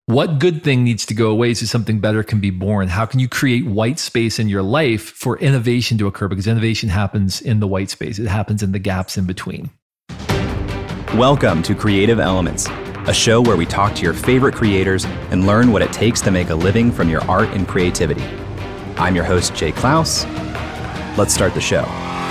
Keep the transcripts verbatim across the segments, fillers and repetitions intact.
What good thing needs to go away so something better can be born? How can you create white space in your life for innovation to occur? Because innovation happens in the white space. It happens in the gaps in between. Welcome to Creative Elements, a show where we talk to your favorite creators and learn what it takes to make a living from your art and creativity. I'm your host, Jay Klaus. Let's start the show.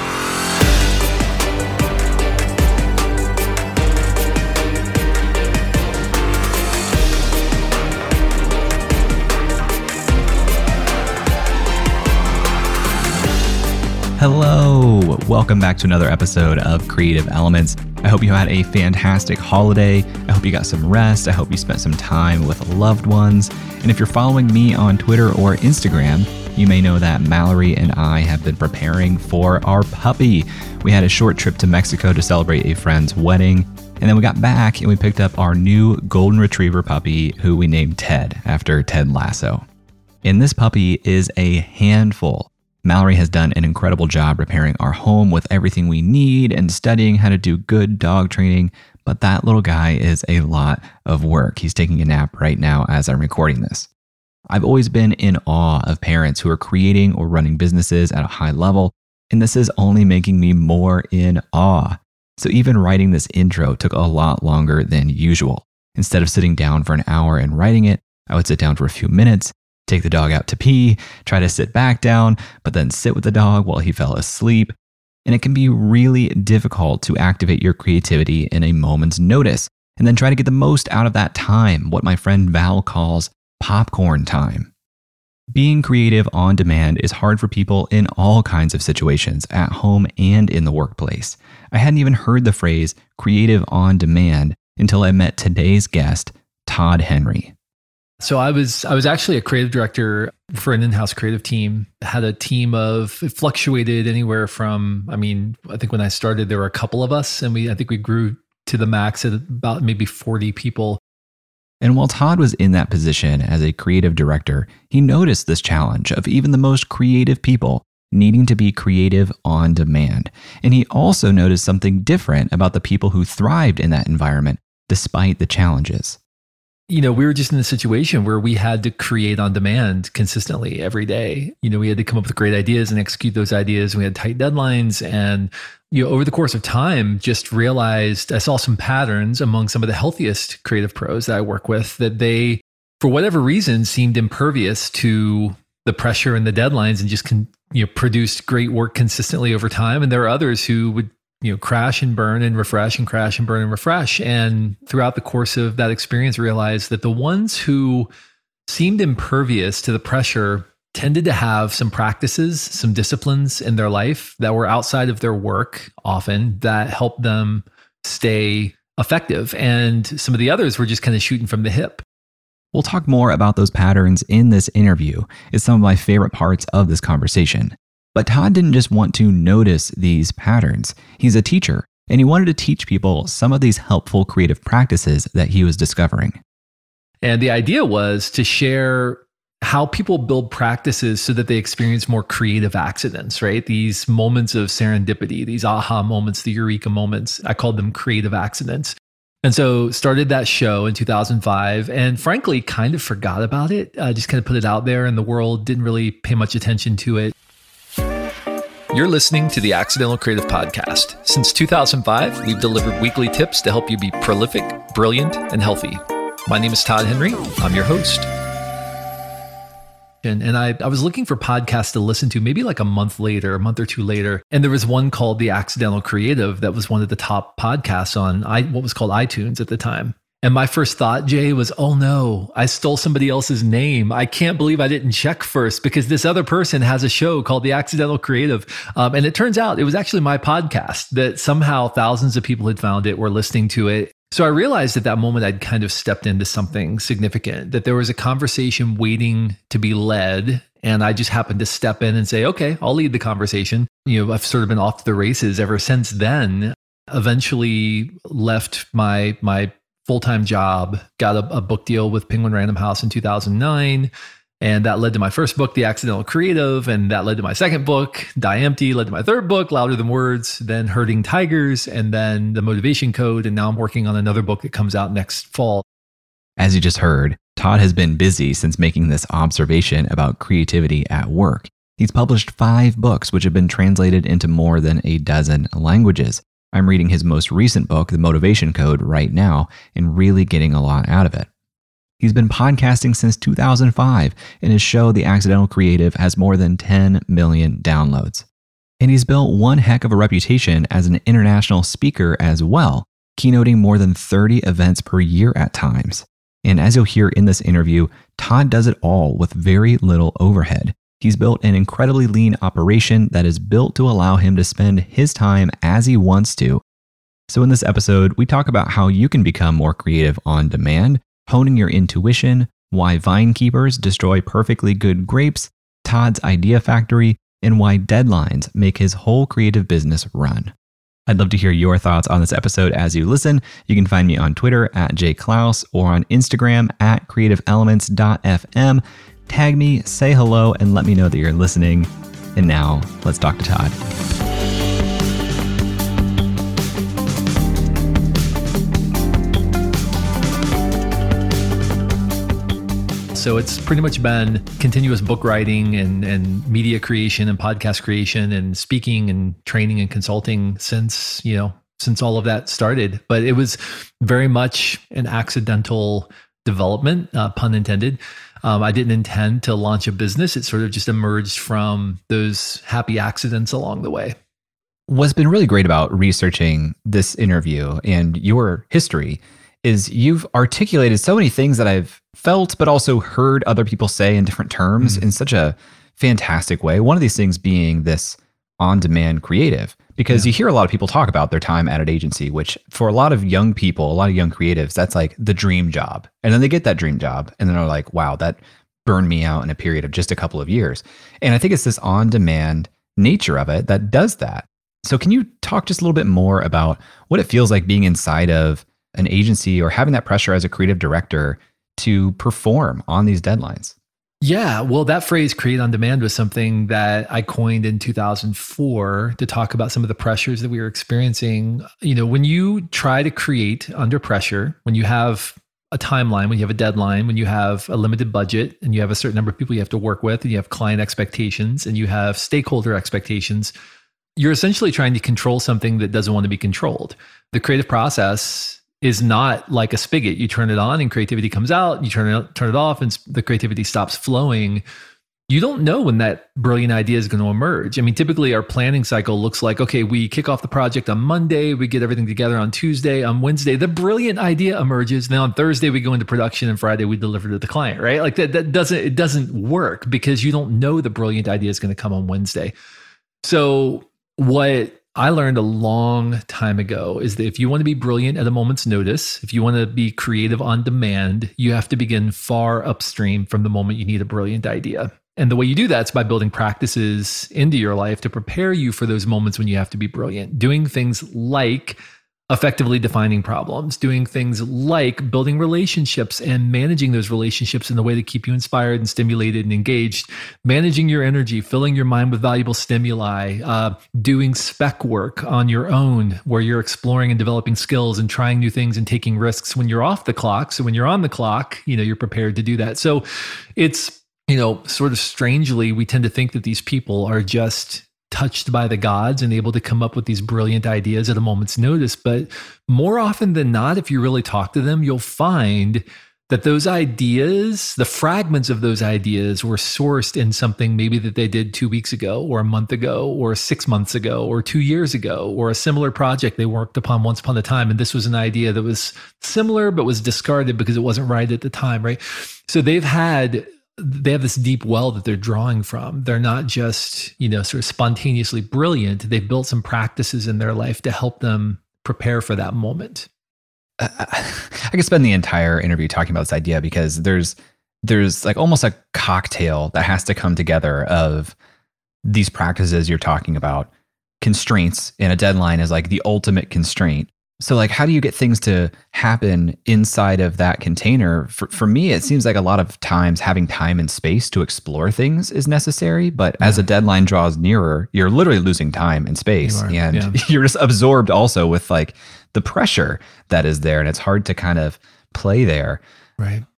Hello, welcome back to another episode of Creative Elements. I hope you had a fantastic holiday. I hope you got some rest. I hope you spent some time with loved ones. And if you're following me on Twitter or Instagram, you may know that Mallory and I have been preparing for our puppy. We had a short trip to Mexico to celebrate a friend's wedding, and then we got back and we picked up our new golden retriever puppy who we named Ted after Ted Lasso. And this puppy is a handful. Mallory has done an incredible job preparing our home with everything we need and studying how to do good dog training, but that little guy is a lot of work. He's taking a nap right now as I'm recording this. I've always been in awe of parents who are creating or running businesses at a high level, and this is only making me more in awe. So even writing this intro took a lot longer than usual. Instead of sitting down for an hour and writing it, I would sit down for a few minutes, take the dog out to pee, try to sit back down, but then sit with the dog while he fell asleep. And it can be really difficult to activate your creativity in a moment's notice, and then try to get the most out of that time, what my friend Val calls popcorn time. Being creative on demand is hard for people in all kinds of situations, at home and in the workplace. I hadn't even heard the phrase creative on demand until I met today's guest, Todd Henry. So I was I was actually a creative director for an in-house creative team. Had a team of, it fluctuated anywhere from, I mean, I think when I started, there were a couple of us, and we I think we grew to the max at about maybe forty people. And while Todd was in that position as a creative director, he noticed this challenge of even the most creative people needing to be creative on demand. And he also noticed something different about the people who thrived in that environment, despite the challenges. You know, we were just in a situation where we had to create on demand consistently every day. You know, we had to come up with great ideas and execute those ideas. We had tight deadlines. And, you know, over the course of time, just realized I saw some patterns among some of the healthiest creative pros that I work with, that they, for whatever reason, seemed impervious to the pressure and the deadlines and just can, you know, produced great work consistently over time. And there are others who would, you know, crash and burn and refresh and crash and burn and refresh. And throughout the course of that experience, realized that the ones who seemed impervious to the pressure tended to have some practices, some disciplines in their life that were outside of their work often that helped them stay effective. And some of the others were just kind of shooting from the hip. We'll talk more about those patterns in this interview. It's some of my favorite parts of this conversation. But Todd didn't just want to notice these patterns. He's a teacher, and he wanted to teach people some of these helpful creative practices that he was discovering. And the idea was to share how people build practices so that they experience more creative accidents, right? These moments of serendipity, these aha moments, the eureka moments. I called them creative accidents. And so started that show in two thousand five, and frankly, kind of forgot about it. I just kind of put it out there, and the world didn't really pay much attention to it. You're listening to the Accidental Creative Podcast. Since two thousand five, we've delivered weekly tips to help you be prolific, brilliant, and healthy. My name is Todd Henry. I'm your host. And, and I, I was looking for podcasts to listen to maybe like a month later, a month or two later. And there was one called The Accidental Creative that was one of the top podcasts on I, what was called iTunes at the time. And my first thought, Jay, was, oh no, I stole somebody else's name. I can't believe I didn't check first because this other person has a show called The Accidental Creative. Um, and it turns out it was actually my podcast that somehow thousands of people had found it, were listening to it. So I realized at that moment I'd kind of stepped into something significant, that there was a conversation waiting to be led. And I just happened to step in and say, okay, I'll lead the conversation. You know, I've sort of been off to the races ever since then. Eventually left my, my, full-time job, got a, a book deal with Penguin Random House in two thousand nine. And that led to my first book, The Accidental Creative. And that led to my second book, Die Empty, led to my third book, Louder Than Words, then Herding Tigers, and then The Motivation Code. And now I'm working on another book that comes out next fall. As you just heard, Todd has been busy since making this observation about creativity at work. He's published five books, which have been translated into more than a dozen languages. I'm reading his most recent book, The Motivation Code, right now, and really getting a lot out of it. He's been podcasting since two thousand five, and his show, The Accidental Creative, has more than ten million downloads. And he's built one heck of a reputation as an international speaker as well, keynoting more than thirty events per year at times. And as you'll hear in this interview, Todd does it all with very little overhead. He's built an incredibly lean operation that is built to allow him to spend his time as he wants to. So in this episode, we talk about how you can become more creative on demand, honing your intuition, why vine keepers destroy perfectly good grapes, Todd's idea factory, and why deadlines make his whole creative business run. I'd love to hear your thoughts on this episode as you listen. You can find me on Twitter at jklaus or on Instagram at creative elements dot f m. Tag me, say hello, and let me know that you're listening. And now, let's talk to Todd. So it's pretty much been continuous book writing and, and media creation and podcast creation and speaking and training and consulting since, you know, since all of that started. But it was very much an accidental development, uh, pun intended. Um, I didn't intend to launch a business. It sort of just emerged from those happy accidents along the way. What's been really great about researching this interview and your history is you've articulated so many things that I've felt, but also heard other people say in different terms mm-hmm. in such a fantastic way. One of these things being this on-demand creative, because yeah. you hear a lot of people talk about their time at an agency, which for a lot of young people, a lot of young creatives, that's like the dream job. And then they get that dream job and then they're like, wow, that burned me out in a period of just a couple of years. And I think it's this on-demand nature of it that does that. So can you talk just a little bit more about what it feels like being inside of an agency or having that pressure as a creative director to perform on these deadlines? Yeah, well, that phrase create on demand was something that I coined in two thousand four to talk about some of the pressures that we were experiencing. You know, when you try to create under pressure, when you have a timeline, when you have a deadline, when you have a limited budget and you have a certain number of people you have to work with and you have client expectations and you have stakeholder expectations, you're essentially trying to control something that doesn't want to be controlled. The creative process is not like a spigot. You turn it on and creativity comes out, you turn it turn it off and the creativity stops flowing. You don't know when that brilliant idea is going to emerge. I mean, typically our planning cycle looks like, okay, we kick off the project on Monday, we get everything together on Tuesday, on Wednesday, the brilliant idea emerges. Now on Thursday, we go into production and Friday we deliver to the client, right? Like that, that doesn't, it doesn't work because you don't know the brilliant idea is going to come on Wednesday. So what I learned a long time ago is that if you want to be brilliant at a moment's notice, if you want to be creative on demand, you have to begin far upstream from the moment you need a brilliant idea. And the way you do that is by building practices into your life to prepare you for those moments when you have to be brilliant. Doing things like effectively defining problems, doing things like building relationships and managing those relationships in the way that keep you inspired and stimulated and engaged, managing your energy, filling your mind with valuable stimuli, uh, doing spec work on your own where you're exploring and developing skills and trying new things and taking risks when you're off the clock. So when you're on the clock, you know, you're prepared to do that. So it's, you know, sort of strangely, we tend to think that these people are just touched by the gods and able to come up with these brilliant ideas at a moment's notice. But more often than not, if you really talk to them, you'll find that those ideas, the fragments of those ideas were sourced in something maybe that they did two weeks ago or a month ago or six months ago or two years ago or a similar project they worked upon once upon a time. And this was an idea that was similar but was discarded because it wasn't right at the time, right? So they've had they have this deep well that they're drawing from. They're not just, you know, sort of spontaneously brilliant. They've built some practices in their life to help them prepare for that moment. Uh, I could spend the entire interview talking about this idea because there's there's like almost a cocktail that has to come together of these practices you're talking about. Constraints and a deadline is like the ultimate constraint. So like, how do you get things to happen inside of that container? For, for me, it seems like a lot of times having time and space to explore things is necessary. But yeah. as a deadline draws nearer, you're literally losing time and space. You and yeah. you're just absorbed also with like the pressure that is there. And it's hard to kind of play there. Right.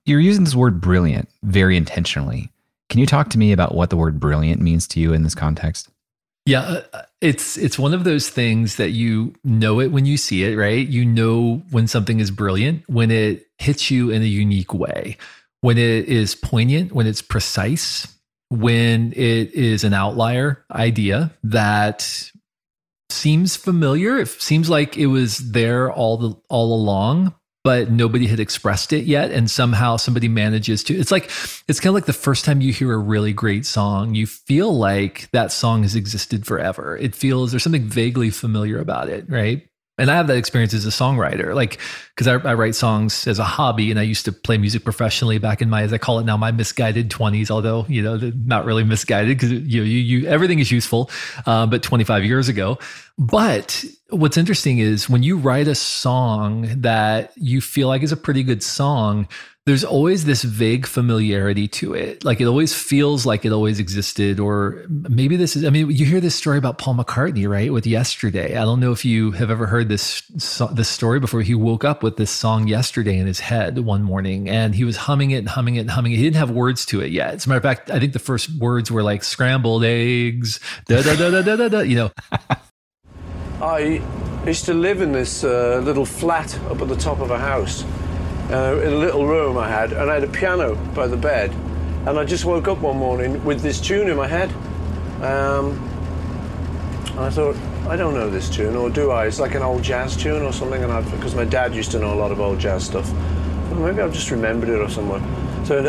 You're using this word brilliant very intentionally. Can you talk to me about what the word brilliant means to you in this context? Yeah, uh, it's it's one of those things that you know it when you see it, right? You know when something is brilliant, when it hits you in a unique way, when it is poignant, when it's precise, when it is an outlier idea that seems familiar. It seems like it was there all the all along, but nobody had expressed it yet. And somehow somebody manages to, it's like, it's kind of like the first time you hear a really great song, you feel like that song has existed forever. It feels, there's something vaguely familiar about it, right? And I have that experience as a songwriter, like, because I, I write songs as a hobby, and I used to play music professionally back in my, as I call it now, my misguided twenties. Although, you know, not really misguided, because you know, you, you everything is useful, uh, but twenty-five years ago. But what's interesting is when you write a song that you feel like is a pretty good song, there's always this vague familiarity to it. Like it always feels like it always existed, or maybe this is, I mean, you hear this story about Paul McCartney, right? With Yesterday. I don't know if you have ever heard this, this story before. He woke up with this song Yesterday in his head one morning, and he was humming it and humming it and humming it. He didn't have words to it yet. As a matter of fact, I think the first words were like scrambled eggs, da da da da da da, da you know. I used to live in this uh, little flat up at the top of a house. Uh, in a little room I had, and I had a piano by the bed, and I just woke up one morning with this tune in my head. Um, and I thought, I don't know this tune, or do I? It's like an old jazz tune or something, and I've, because my dad used to know a lot of old jazz stuff. Well, maybe I've just remembered it or somewhere. So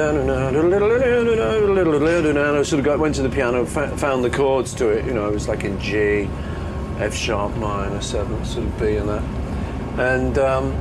I sort of got, went to the piano, found the chords to it. You know, it was like in G, F sharp minor, seven, sort of B and that, and. Um,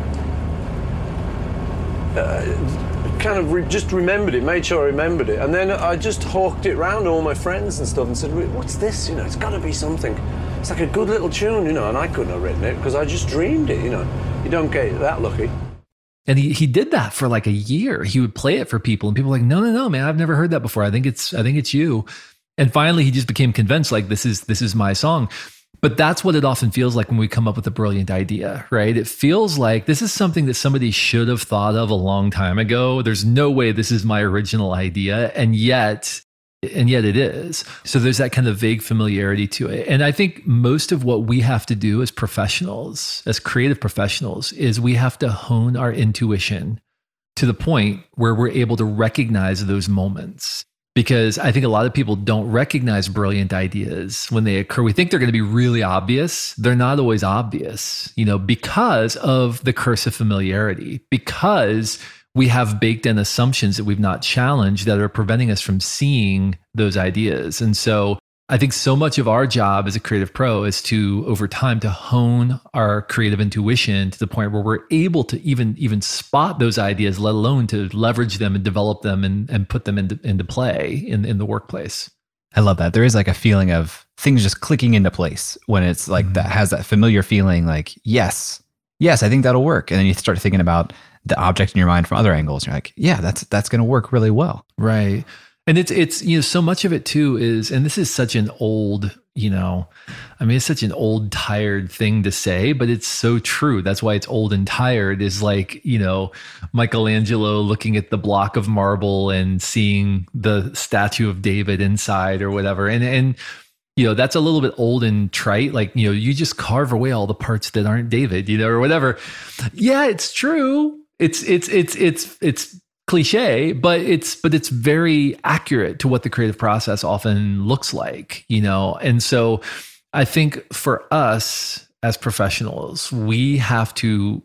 Uh, kind of re- just remembered it, made sure I remembered it, and then I just hawked it round to all my friends and stuff and said, what's this, you know, it's got to be something, it's like a good little tune, you know, and I couldn't have written it because I just dreamed it, you know, you don't get that lucky. And he, he did that for like a year. He would play it for people, and people were like, no, no, no, man, I've never heard that before. I think it's, I think it's you. And finally he just became convinced, like, this is, this is my song. But that's what it often feels like when we come up with a brilliant idea, right? It feels like this is something that somebody should have thought of a long time ago. There's no way this is my original idea. And yet, and yet it is. So there's that kind of vague familiarity to it. And I think most of what we have to do as professionals, as creative professionals, is we have to hone our intuition to the point where we're able to recognize those moments. Because I think a lot of people don't recognize brilliant ideas when they occur. We think they're going to be really obvious. They're not always obvious, you know, because of the curse of familiarity, because we have baked in assumptions that we've not challenged that are preventing us from seeing those ideas. And so I think so much of our job as a creative pro is to, over time, to hone our creative intuition to the point where we're able to even even spot those ideas, let alone to leverage them and develop them and, and put them into, into play in, in the workplace. I love that. There is like a feeling of things just clicking into place when it's like mm-hmm. that has that familiar feeling like, yes, yes, I think that'll work. And then you start thinking about the object in your mind from other angles. You're like, yeah, that's that's going to work really well. Right. And it's, it's, you know, so much of it too is, and this is such an old, you know, I mean, it's such an old, tired thing to say, but it's so true. That's why it's old and tired, is like, you know, Michelangelo looking at the block of marble and seeing the statue of David inside or whatever. And, and, you know, that's a little bit old and trite. Like, you know, you just carve away all the parts that aren't David, you know, or whatever. Yeah, it's true. It's, it's, it's, it's, it's, cliche, but it's but it's very accurate to what the creative process often looks like, you know. And so I think for us as professionals, we have to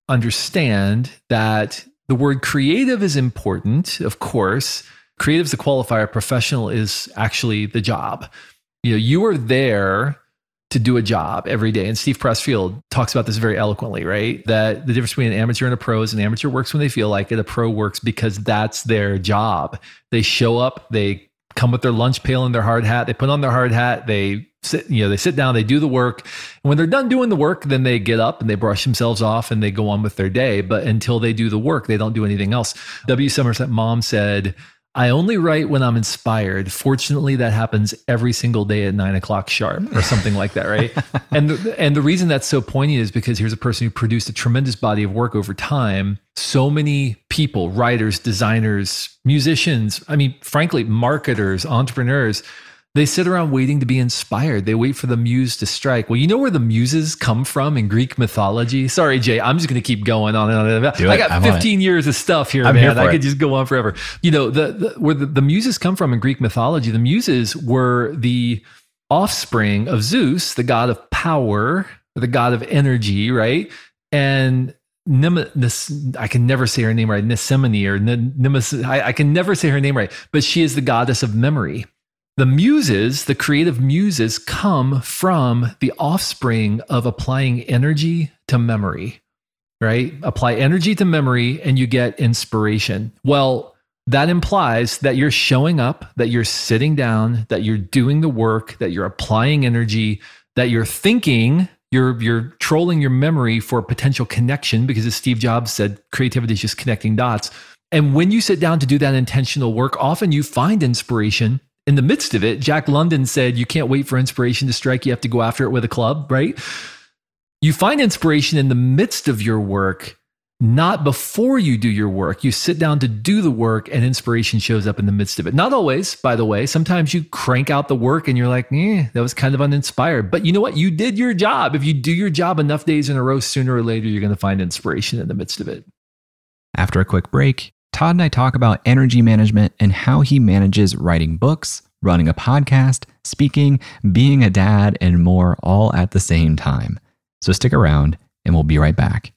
understand that the word creative is important, of course. Creative is the qualifier, professional is actually the job. You know, you are there to do a job every day. And Steve Pressfield talks about this very eloquently, right? That the difference between an amateur and a pro is an amateur works when they feel like it. A pro works because that's their job. They show up, they come with their lunch pail and their hard hat, they put on their hard hat, they sit, you know, they sit down, they do the work. And when they're done doing the work, then they get up and they brush themselves off and they go on with their day. But until they do the work, they don't do anything else. W. Somerset Maugham said, I only write when I'm inspired. Fortunately, that happens every single day at nine o'clock sharp or something like that, right? And the, and the reason that's so poignant is because here's a person who produced a tremendous body of work over time. So many people, writers, designers, musicians, I mean, frankly, marketers, entrepreneurs, they sit around waiting to be inspired. They wait for the muse to strike. Well, you know where the muses come from in Greek mythology? Sorry, Jay, I'm just going to keep going on and on. And on. I got I'm fifteen years of stuff here, I'm man. Here for I it. could just go on forever. You know, the, the where the, the muses come from in Greek mythology, the muses were the offspring of Zeus, the god of power, the god of energy, right? And Nim- I can never say her name right, Nesemene or Nimes. I, I can never say her name right, but she is the goddess of memory. The muses, the creative muses, come from the offspring of applying energy to memory, right? Apply energy to memory and you get inspiration. Well, that implies that you're showing up, that you're sitting down, that you're doing the work, that you're applying energy, that you're thinking, you're, you're trolling your memory for potential connection, because as Steve Jobs said, creativity is just connecting dots. And when you sit down to do that intentional work, often you find inspiration in the midst of it. Jack London said, you can't wait for inspiration to strike. You have to go after it with a club, right? You find inspiration in the midst of your work, not before you do your work. You sit down to do the work and inspiration shows up in the midst of it. Not always, by the way. Sometimes you crank out the work and you're like, eh, that was kind of uninspired. But you know what? You did your job. If you do your job enough days in a row, sooner or later, you're going to find inspiration in the midst of it. After a quick break, Todd and I talk about energy management and how he manages writing books, running a podcast, speaking, being a dad, and more all at the same time. So stick around and we'll be right back.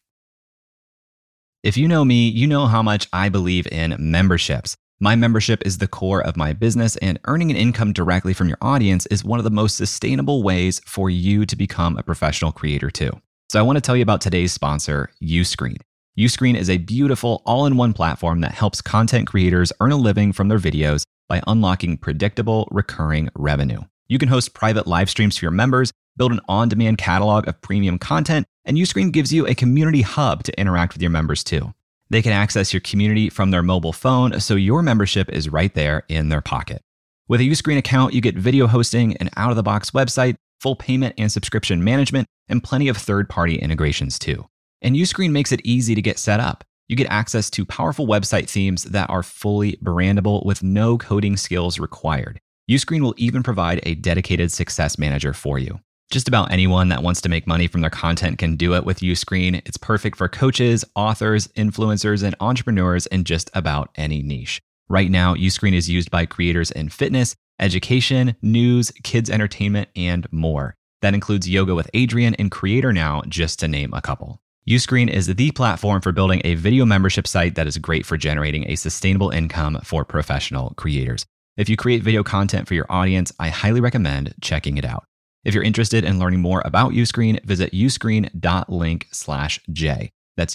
If you know me, you know how much I believe in memberships. My membership is the core of my business, and earning an income directly from your audience is one of the most sustainable ways for you to become a professional creator too. So I want to tell you about today's sponsor, Uscreen. Uscreen is a beautiful all-in-one platform that helps content creators earn a living from their videos by unlocking predictable, recurring revenue. You can host private live streams for your members, build an on-demand catalog of premium content, and Uscreen gives you a community hub to interact with your members too. They can access your community from their mobile phone, so your membership is right there in their pocket. With a Uscreen account, you get video hosting, an out-of-the-box website, full payment and subscription management, and plenty of third-party integrations too. And Uscreen makes it easy to get set up. You get access to powerful website themes that are fully brandable with no coding skills required. Uscreen will even provide a dedicated success manager for you. Just about anyone that wants to make money from their content can do it with Uscreen. It's perfect for coaches, authors, influencers, and entrepreneurs in just about any niche. Right now, Uscreen is used by creators in fitness, education, news, kids entertainment, and more. That includes Yoga with Adriene and Creator Now, just to name a couple. Uscreen is the platform for building a video membership site that is great for generating a sustainable income for professional creators. If you create video content for your audience, I highly recommend checking it out. If you're interested in learning more about Uscreen, visit uscreen.link slash J. That's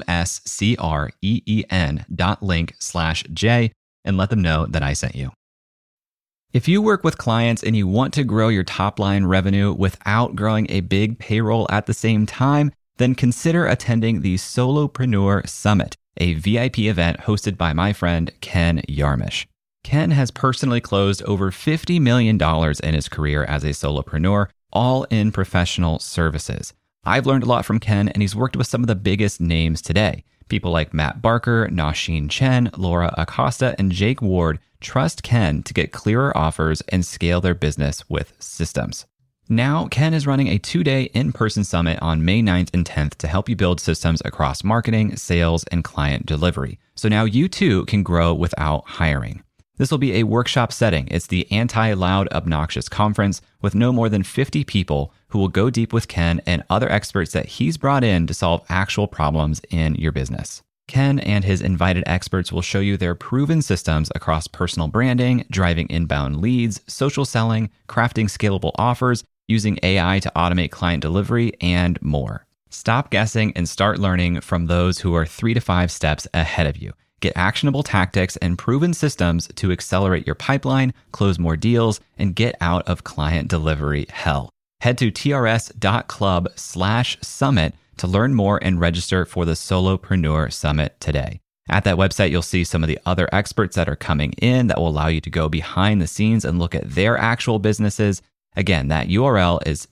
U-S-C-R-E-E-N dot link slash J and let them know that I sent you. If you work with clients and you want to grow your top line revenue without growing a big payroll at the same time, then consider attending the Solopreneur Summit, a V I P event hosted by my friend Ken Yarmish. Ken has personally closed over fifty million dollars in his career as a solopreneur, all in professional services. I've learned a lot from Ken, and he's worked with some of the biggest names today. People like Matt Barker, Nasheen Chen, Laura Acosta, and Jake Ward trust Ken to get clearer offers and scale their business with systems. Now, Ken is running a two-day in-person summit on May ninth and tenth to help you build systems across marketing, sales, and client delivery. So now you too can grow without hiring. This will be a workshop setting. It's the Anti-Loud Obnoxious Conference with no more than fifty people who will go deep with Ken and other experts that he's brought in to solve actual problems in your business. Ken and his invited experts will show you their proven systems across personal branding, driving inbound leads, social selling, crafting scalable offers, using A I to automate client delivery, and more. Stop guessing and start learning from those who are three to five steps ahead of you. Get actionable tactics and proven systems to accelerate your pipeline, close more deals, and get out of client delivery hell. Head to trs.club slash summit to learn more and register for the Solopreneur Summit today. At that website, you'll see some of the other experts that are coming in that will allow you to go behind the scenes and look at their actual businesses. Again, that U R L is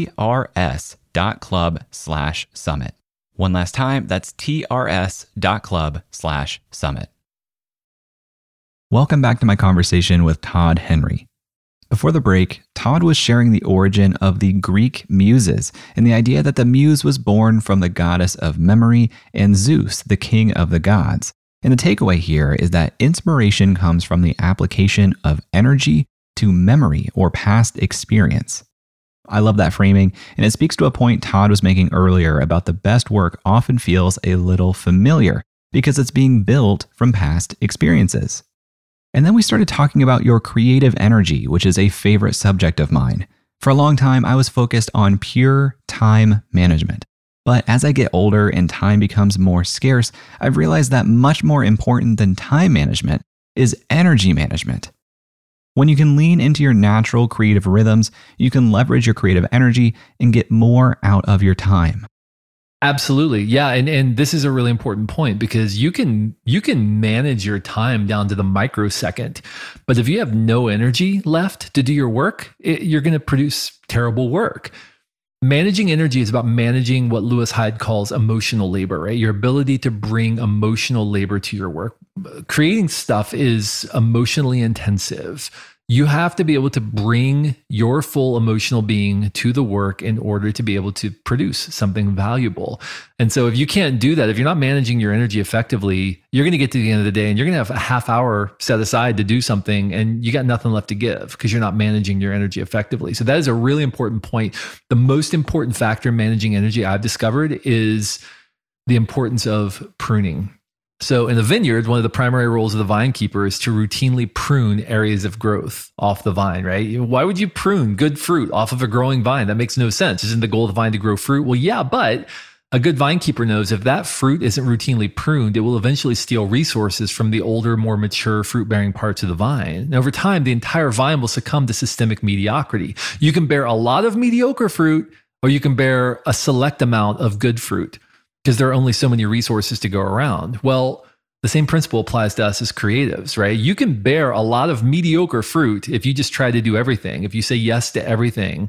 trs.club slash summit. One last time, that's trs.club slash summit. Welcome back to my conversation with Todd Henry. Before the break, Todd was sharing the origin of the Greek muses and the idea that the muse was born from the goddess of memory and Zeus, the king of the gods. And the takeaway here is that inspiration comes from the application of energy to memory or past experience. I love that framing, and it speaks to a point Todd was making earlier about the best work often feels a little familiar because it's being built from past experiences. And then we started talking about your creative energy, which is a favorite subject of mine. For a long time, I was focused on pure time management. But as I get older and time becomes more scarce, I've realized that much more important than time management is energy management. When you can lean into your natural creative rhythms, you can leverage your creative energy and get more out of your time. Absolutely. Yeah. And, and this is a really important point because you can, you can manage your time down to the microsecond, but if you have no energy left to do your work, it, you're going to produce terrible work. Managing energy is about managing what Lewis Hyde calls emotional labor, right? Your ability to bring emotional labor to your work. Creating stuff is emotionally intensive. You have to be able to bring your full emotional being to the work in order to be able to produce something valuable. And so if you can't do that, if you're not managing your energy effectively, you're going to get to the end of the day and you're going to have a half hour set aside to do something and you got nothing left to give because you're not managing your energy effectively. So that is a really important point. The most important factor in managing energy I've discovered is the importance of pruning. So in the vineyard, one of the primary roles of the vine keeper is to routinely prune areas of growth off the vine, right? Why would you prune good fruit off of a growing vine? That makes no sense. Isn't the goal of the vine to grow fruit? Well, yeah, but a good vine keeper knows if that fruit isn't routinely pruned, it will eventually steal resources from the older, more mature fruit-bearing parts of the vine. And over time, the entire vine will succumb to systemic mediocrity. You can bear a lot of mediocre fruit, or you can bear a select amount of good fruit, because there are only so many resources to go around. Well, the same principle applies to us as creatives, right? You can bear a lot of mediocre fruit if you just try to do everything, if you say yes to everything,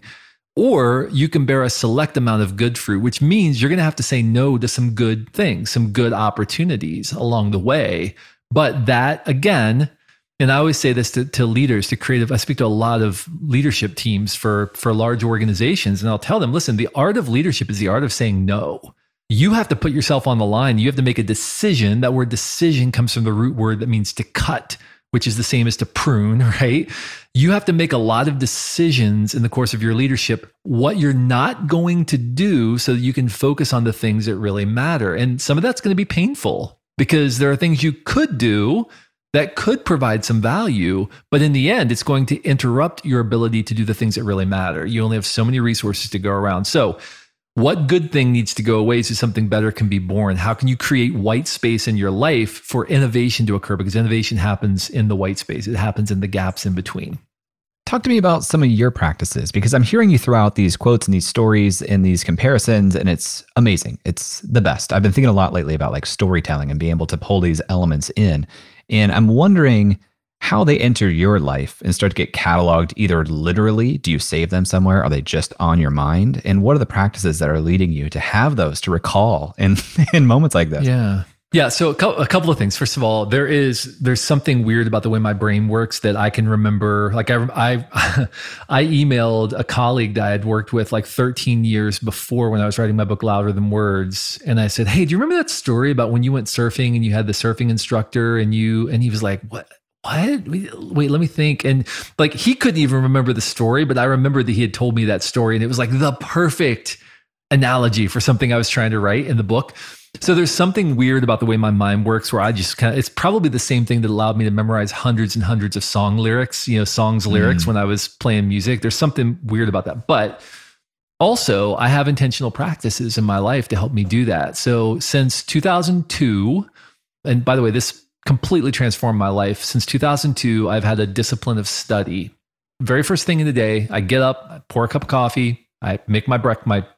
or you can bear a select amount of good fruit, which means you're going to have to say no to some good things, some good opportunities along the way. But that, again, and I always say this to, to leaders, to creative, I speak to a lot of leadership teams for, for large organizations, and I'll tell them, listen, the art of leadership is the art of saying no. You have to put yourself on the line. You have to make a decision. That word decision comes from the root word that means to cut, which is the same as to prune, right? You have to make a lot of decisions in the course of your leadership, what you're not going to do so that you can focus on the things that really matter. And some of that's going to be painful because there are things you could do that could provide some value, but in the end, it's going to interrupt your ability to do the things that really matter. You only have so many resources to go around. So what good thing needs to go away so something better can be born? How can you create white space in your life for innovation to occur? Because innovation happens in the white space. It happens in the gaps in between. Talk to me about some of your practices, because I'm hearing you throw out these quotes and these stories and these comparisons, and it's amazing. It's the best. I've been thinking a lot lately about like storytelling and being able to pull these elements in. And I'm wondering how they enter your life and start to get cataloged, either literally, do you save them somewhere? Are they just on your mind? And what are the practices that are leading you to have those to recall in, in moments like this? Yeah. Yeah. So a, co- a couple of things. First of all, there is, there's something weird about the way my brain works that I can remember. Like I, I, I emailed a colleague that I had worked with like thirteen years before when I was writing my book, Louder Than Words. And I said, hey, do you remember that story about when you went surfing and you had the surfing instructor and you, and he was like, what? What? Wait, let me think. And like, he couldn't even remember the story, but I remember that he had told me that story. And it was like the perfect analogy for something I was trying to write in the book. So there's something weird about the way my mind works where I just kind of, it's probably the same thing that allowed me to memorize hundreds and hundreds of song lyrics, you know, songs lyrics mm. when I was playing music. There's something weird about that. But also I have intentional practices in my life to help me do that. So since two thousand two, and by the way, this completely transformed my life. Since two thousand two, I've had a discipline of study. Very first thing in the day, I get up, I pour a cup of coffee, I make my brec- my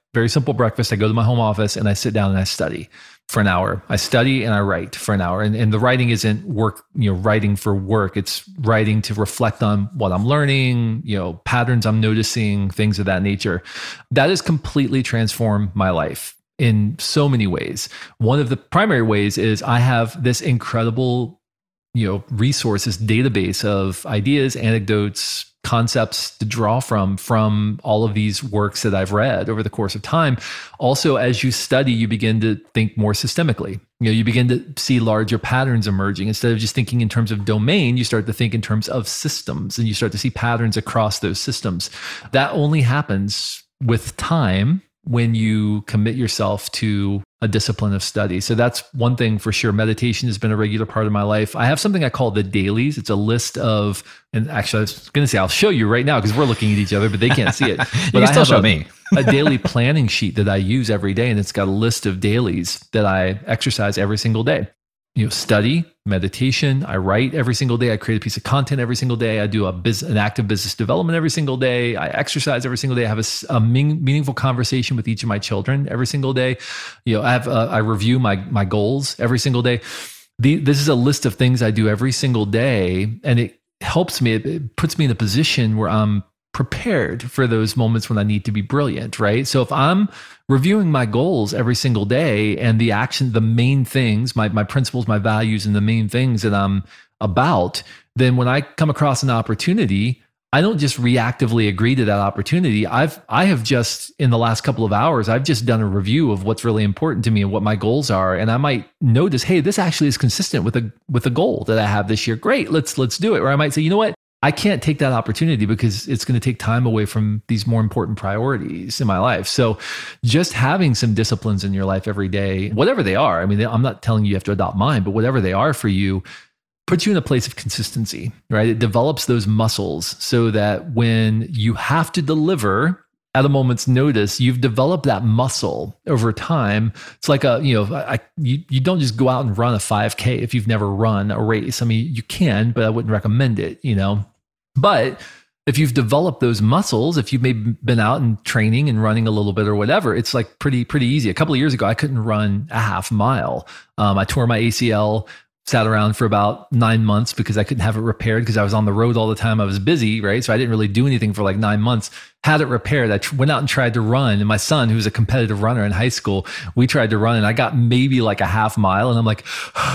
very simple breakfast. I go to my home office and I sit down and I study for an hour. I study and I write for an hour. And, and the writing isn't work, you know, writing for work. It's writing to reflect on what I'm learning, you know, patterns I'm noticing, things of that nature. That has completely transformed my life in so many ways. One of the primary ways is I have this incredible, you know, resources, database of ideas, anecdotes, concepts to draw from, from all of these works that I've read over the course of time. Also, as you study, you begin to think more systemically. You know, you begin to see larger patterns emerging. Instead of just thinking in terms of domain, you start to think in terms of systems, and you start to see patterns across those systems. That only happens with time when you commit yourself to a discipline of study. So that's one thing for sure. Meditation has been a regular part of my life. I have something I call the dailies. It's a list of, and actually I was going to say, I'll show you right now because we're looking at each other, but they can't see it. But you can I still have show a, me. a daily planning sheet that I use every day. And it's got a list of dailies that I exercise every single day. You know, study, meditation. I write every single day. I create a piece of content every single day. I do a business, an active business development every single day. I exercise every single day. I have a, a mean, meaningful conversation with each of my children every single day. You know, I have uh, I review my my goals every single day. The, this is a list of things I do every single day, and it helps me. It, it puts me in a position where I'm prepared for those moments when I need to be brilliant, right? So if I'm reviewing my goals every single day and the action, the main things, my, my principles, my values, and the main things that I'm about, then when I come across an opportunity, I don't just reactively agree to that opportunity. I've, I have just, in the last couple of hours, I've just done a review of what's really important to me and what my goals are. And I might notice, hey, this actually is consistent with a, with a goal that I have this year. Great, let's, let's do it. Or I might say, you know what? I can't take that opportunity because it's going to take time away from these more important priorities in my life. So just having some disciplines in your life every day, whatever they are, I mean, I'm not telling you you have to adopt mine, but whatever they are for you, puts you in a place of consistency, right? It develops those muscles so that when you have to deliver at a moment's notice, you've developed that muscle over time. It's like a, you know, I, you, you don't just go out and run a five K if you've never run a race. I mean, you can, but I wouldn't recommend it, you know. But if you've developed those muscles, if you've maybe been out and training and running a little bit or whatever, it's like pretty, pretty easy. A couple of years ago, I couldn't run a half mile. Um, I tore my A C L, sat around for about nine months because I couldn't have it repaired because I was on the road all the time. I was busy, right? So I didn't really do anything for like nine months. Had it repaired. I tr- went out and tried to run. And my son, who's a competitive runner in high school, we tried to run and I got maybe like a half mile. And I'm like,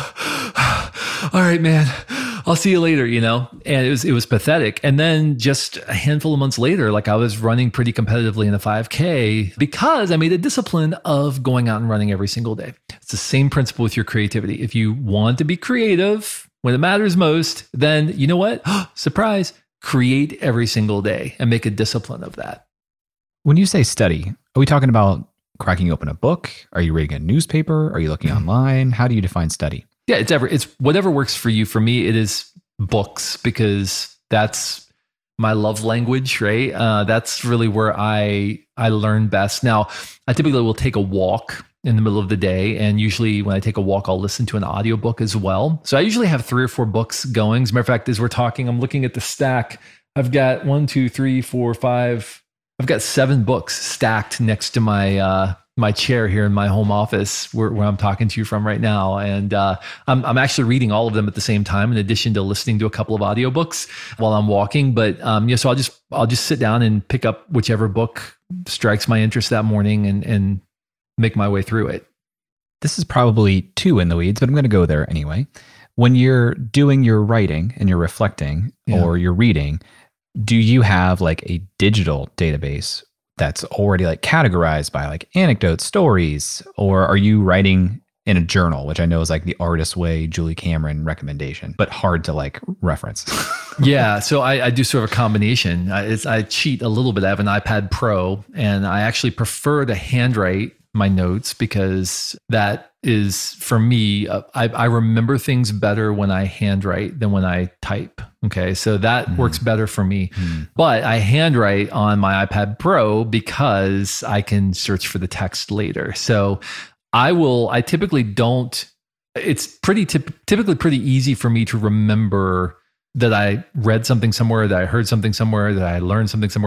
all right, man, I'll see you later, you know? And it was, it was pathetic. And then just a handful of months later, like I was running pretty competitively in a five K because I made a discipline of going out and running every single day. It's the same principle with your creativity. If you want to be creative when it matters most, then you know what? Surprise, create every single day and make a discipline of that. When you say study, are we talking about cracking open a book? Are you reading a newspaper? Are you looking online? How do you define study? Yeah, it's ever, it's whatever works for you. For me, it is books because that's my love language, right? Uh, that's really where I, I learn best. Now, I typically will take a walk in the middle of the day. And usually when I take a walk, I'll listen to an audiobook as well. So I usually have three or four books going. As a matter of fact, as we're talking, I'm looking at the stack. I've got one, two, three, four, five. I've got seven books stacked next to my, uh, my chair here in my home office where, where I'm talking to you from right now. And uh, I'm, I'm actually reading all of them at the same time, in addition to listening to a couple of audiobooks while I'm walking. But um, yeah, so I'll just, I'll just sit down and pick up whichever book strikes my interest that morning and, and make my way through it. This is probably too in the weeds, but I'm going to go there anyway. When you're doing your writing and you're reflecting yeah. or you're reading, do you have like a digital database that's already like categorized by like anecdotes, stories, or are you writing in a journal, which I know is like the Artist Way, Julie Cameron recommendation, but hard to like reference? Yeah. So I, I do sort of a combination. I, it's, I cheat a little bit. I have an iPad Pro and I actually prefer to handwrite my notes because that is for me, uh, I, I remember things better when I handwrite than when I type. Okay. So that mm. works better for me, mm. but I handwrite on my iPad Pro because I can search for the text later. So I will, I typically don't, it's pretty typ- typically pretty easy for me to remember that I read something somewhere, that I heard something somewhere, that I learned something somewhere.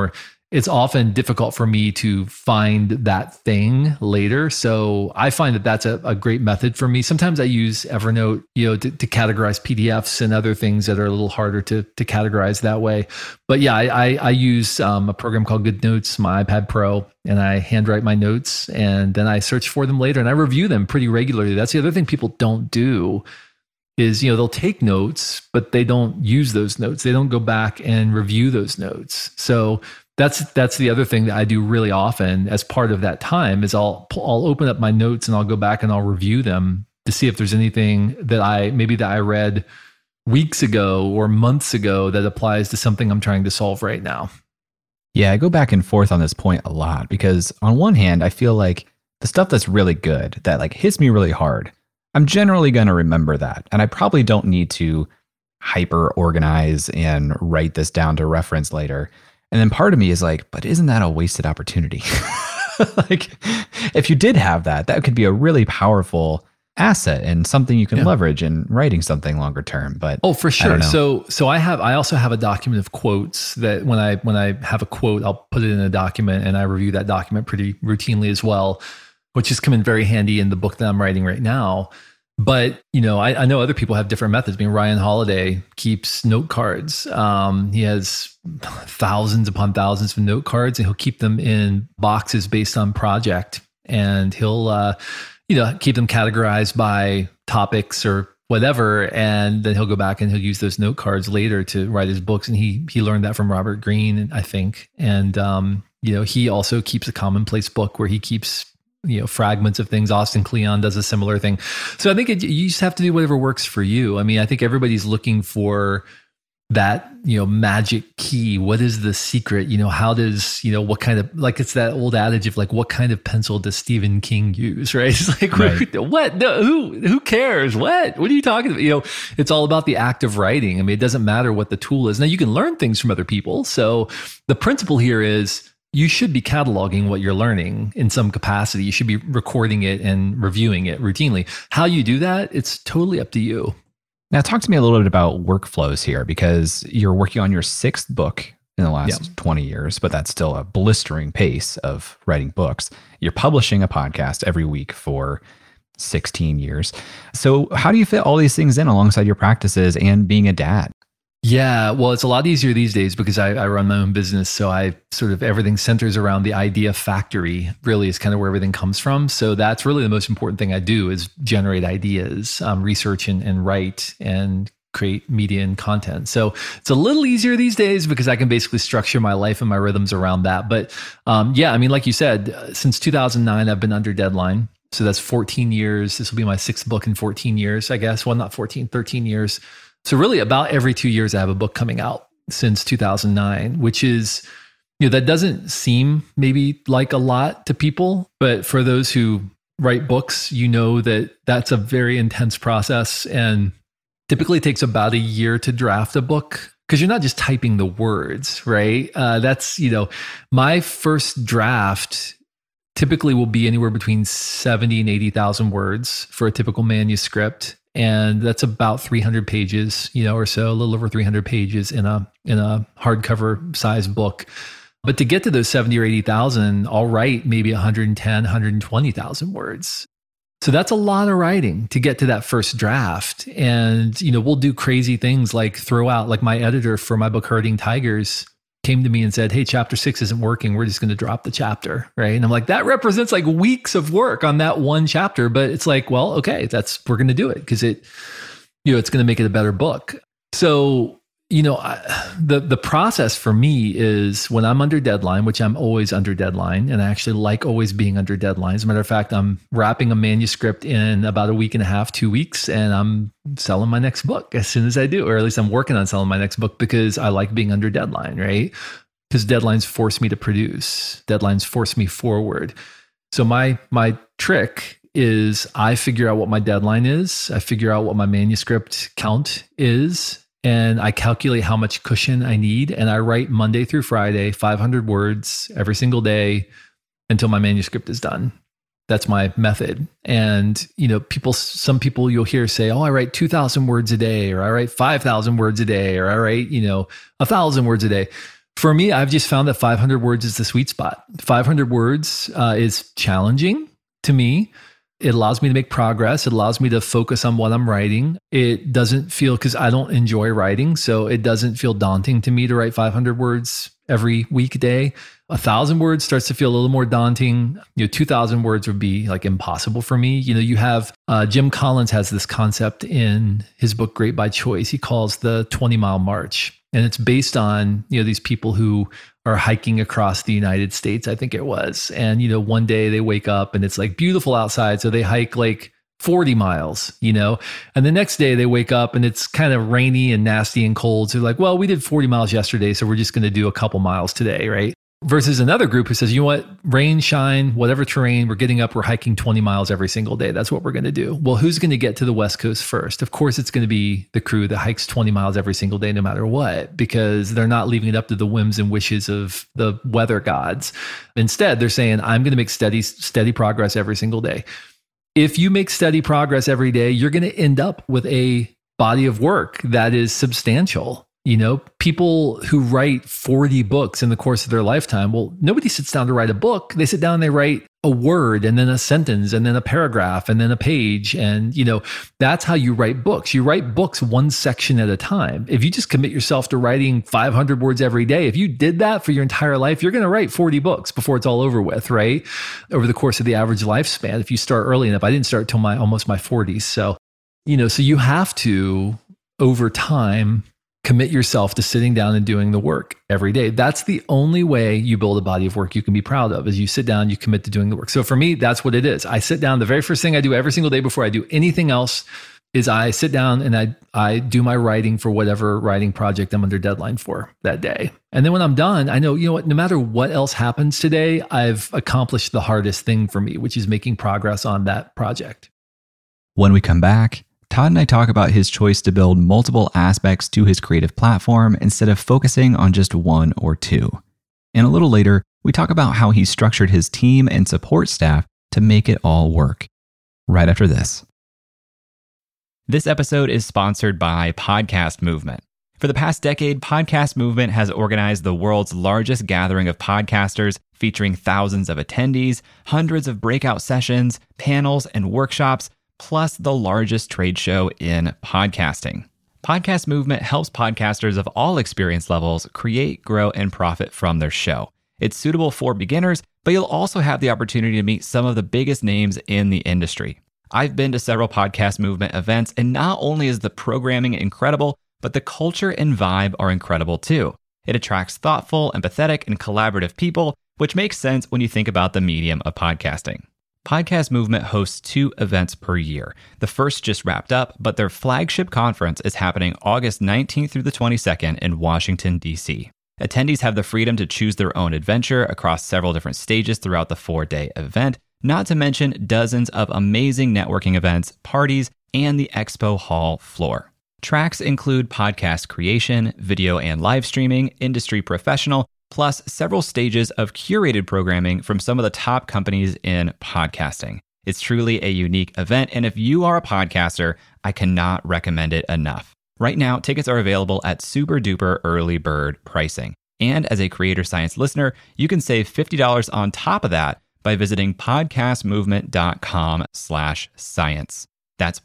it's often difficult for me to find that thing later. So I find that that's a, a great method for me. Sometimes I use Evernote, you know, to, to categorize P D Fs and other things that are a little harder to to categorize that way. But yeah, I, I, I use um, a program called GoodNotes, my iPad Pro, and I handwrite my notes, and then I search for them later, and I review them pretty regularly. That's the other thing people don't do. Is, you know, they'll take notes, but they don't use those notes. They don't go back and review those notes. So that's that's the other thing that I do really often as part of that time is I'll I'll open up my notes and I'll go back and I'll review them to see if there's anything that I maybe that I read weeks ago or months ago that applies to something I'm trying to solve right now. Yeah, I go back and forth on this point a lot because on one hand, I feel like the stuff that's really good, that like hits me really hard, I'm generally going to remember that. And I probably don't need to hyper organize and write this down to reference later. And then part of me is like, but isn't that a wasted opportunity? Like, if you did have that, that could be a really powerful asset and something you can yeah. leverage in writing something longer term. But oh, for sure. So, so I have, I also have a document of quotes that when I, when I have a quote, I'll put it in a document and I review that document pretty routinely as well, which has come in very handy in the book that I'm writing right now. But, you know, I, I know other people have different methods. I mean, Ryan Holiday keeps note cards. Um, he has thousands upon thousands of note cards, and he'll keep them in boxes based on project. And he'll, uh, you know, keep them categorized by topics or whatever. And then he'll go back and he'll use those note cards later to write his books. And he he learned that from Robert Greene, I think. And, um, you know, he also keeps a commonplace book where he keeps you know, fragments of things. Austin Kleon does a similar thing. So I think it, you just have to do whatever works for you. I mean, I think everybody's looking for that, you know, magic key. What is the secret? You know, how does, you know, what kind of, like, it's that old adage of like, what kind of pencil does Stephen King use? Right. It's like, right. what, no, who, who cares? What, what are you talking about? You know, it's all about the act of writing. I mean, it doesn't matter what the tool is. Now you can learn things from other people. So the principle here is, you should be cataloging what you're learning in some capacity. You should be recording it and reviewing it routinely. How you do that, it's totally up to you. Now, talk to me a little bit about workflows here, because you're working on your sixth book in the last yep. twenty years, but that's still a blistering pace of writing books. You're publishing a podcast every week for sixteen years. So how do you fit all these things in alongside your practices and being a dad? Yeah, well, it's a lot easier these days because I, I run my own business. So I sort of, everything centers around the idea factory, really is kind of where everything comes from. So that's really the most important thing I do is generate ideas, um, research and, and write and create media and content. So it's a little easier these days because I can basically structure my life and my rhythms around that. But um, yeah, I mean, like you said, since two thousand nine, I've been under deadline. So that's fourteen years. This will be my sixth book in fourteen years, I guess. Well, not fourteen, thirteen years. So really about every two years, I have a book coming out since two thousand nine, which is, you know, that doesn't seem maybe like a lot to people, but for those who write books, you know that that's a very intense process and typically takes about a year to draft a book because you're not just typing the words, right? Uh, that's, you know, my first draft typically will be anywhere between seventy and eighty thousand words for a typical manuscript. And that's about three hundred pages, you know, or so, a little over three hundred pages in a in a hardcover size book. But to get to those seventy or eighty thousand, I'll write maybe one hundred ten, one hundred twenty thousand words. So that's a lot of writing to get to that first draft. And, you know, we'll do crazy things like throw out, like my editor for my book, Herding Tigers, came to me and said, hey, chapter six isn't working. We're just going to drop the chapter. Right. And I'm like, that represents like weeks of work on that one chapter. But it's like, well, okay, that's, we're going to do it because it, you know, it's going to make it a better book. So, you know, I, the, the process for me is when I'm under deadline, which I'm always under deadline. And I actually like always being under deadline. As a matter of fact, I'm wrapping a manuscript in about a week and a half, two weeks, and I'm selling my next book as soon as I do, or at least I'm working on selling my next book because I like being under deadline, right? Because deadlines force me to produce. Deadlines force me forward. So my, my trick is I figure out what my deadline is. I figure out what my manuscript count is. And I calculate how much cushion I need. And I write Monday through Friday, five hundred words every single day until my manuscript is done. That's my method. And, you know, people, some people you'll hear say, oh, I write two thousand words a day, or I write five thousand words a day, or I write, you know, a thousand words a day. For me, I've just found that five hundred words is the sweet spot. five hundred words uh, is challenging to me. It allows me to make progress. It allows me to focus on what I'm writing. It doesn't feel, because I don't enjoy writing, so it doesn't feel daunting to me to write five hundred words every weekday. A thousand words starts to feel a little more daunting. You know, two thousand words would be like impossible for me. You know, you have, uh, Jim Collins has this concept in his book, Great by Choice. He calls the twenty mile march. And it's based on, you know, these people who are hiking across the United States, I think it was. And, you know, one day they wake up and it's like beautiful outside. So they hike like forty miles, you know, and the next day they wake up and it's kind of rainy and nasty and cold. So they're like, well, we did forty miles yesterday, so we're just going to do a couple miles today, right? Versus another group who says, you know what, rain, shine, whatever terrain, we're getting up, we're hiking twenty miles every single day. That's what we're going to do. Well, who's going to get to the West Coast first? Of course, it's going to be the crew that hikes twenty miles every single day, no matter what, because they're not leaving it up to the whims and wishes of the weather gods. Instead, they're saying, I'm going to make steady, steady progress every single day. If you make steady progress every day, you're going to end up with a body of work that is substantial. You know, people who write forty books in the course of their lifetime, well, nobody sits down to write a book. They sit down and they write a word and then a sentence and then a paragraph and then a page. And, you know, that's how you write books. You write books one section at a time. If you just commit yourself to writing five hundred words every day, if you did that for your entire life, you're going to write forty books before it's all over with, right? Over the course of the average lifespan, if you start early enough. I didn't start till my almost my forties. So, you know, so you have to, over time, commit yourself to sitting down and doing the work every day. That's the only way you build a body of work you can be proud of, is you sit down, you commit to doing the work. So for me, that's what it is. I sit down. The very first thing I do every single day before I do anything else is I sit down and I, I do my writing for whatever writing project I'm under deadline for that day. And then when I'm done, I know, you know what, no matter what else happens today, I've accomplished the hardest thing for me, which is making progress on that project. When we come back, Todd and I talk about his choice to build multiple aspects to his creative platform instead of focusing on just one or two. And a little later, we talk about how he structured his team and support staff to make it all work. Right after this. This episode is sponsored by Podcast Movement. For the past decade, Podcast Movement has organized the world's largest gathering of podcasters, featuring thousands of attendees, hundreds of breakout sessions, panels, and workshops, plus the largest trade show in podcasting. Podcast Movement helps podcasters of all experience levels create, grow, and profit from their show. It's suitable for beginners, but you'll also have the opportunity to meet some of the biggest names in the industry. I've been to several Podcast Movement events, and not only is the programming incredible, but the culture and vibe are incredible too. It attracts thoughtful, empathetic, and collaborative people, which makes sense when you think about the medium of podcasting. Podcast Movement hosts two events per year. The first just wrapped up, but their flagship conference is happening August nineteenth through the twenty-second in Washington, D C. Attendees have the freedom to choose their own adventure across several different stages throughout the four-day event, not to mention dozens of amazing networking events, parties, and the expo hall floor. Tracks include podcast creation, video and live streaming, industry professional, plus several stages of curated programming from some of the top companies in podcasting. It's truly a unique event, and if you are a podcaster, I cannot recommend it enough. Right now, tickets are available at super duper early bird pricing. And as a Creator Science listener, you can save fifty dollars on top of that by visiting podcastmovement.com slash science. That's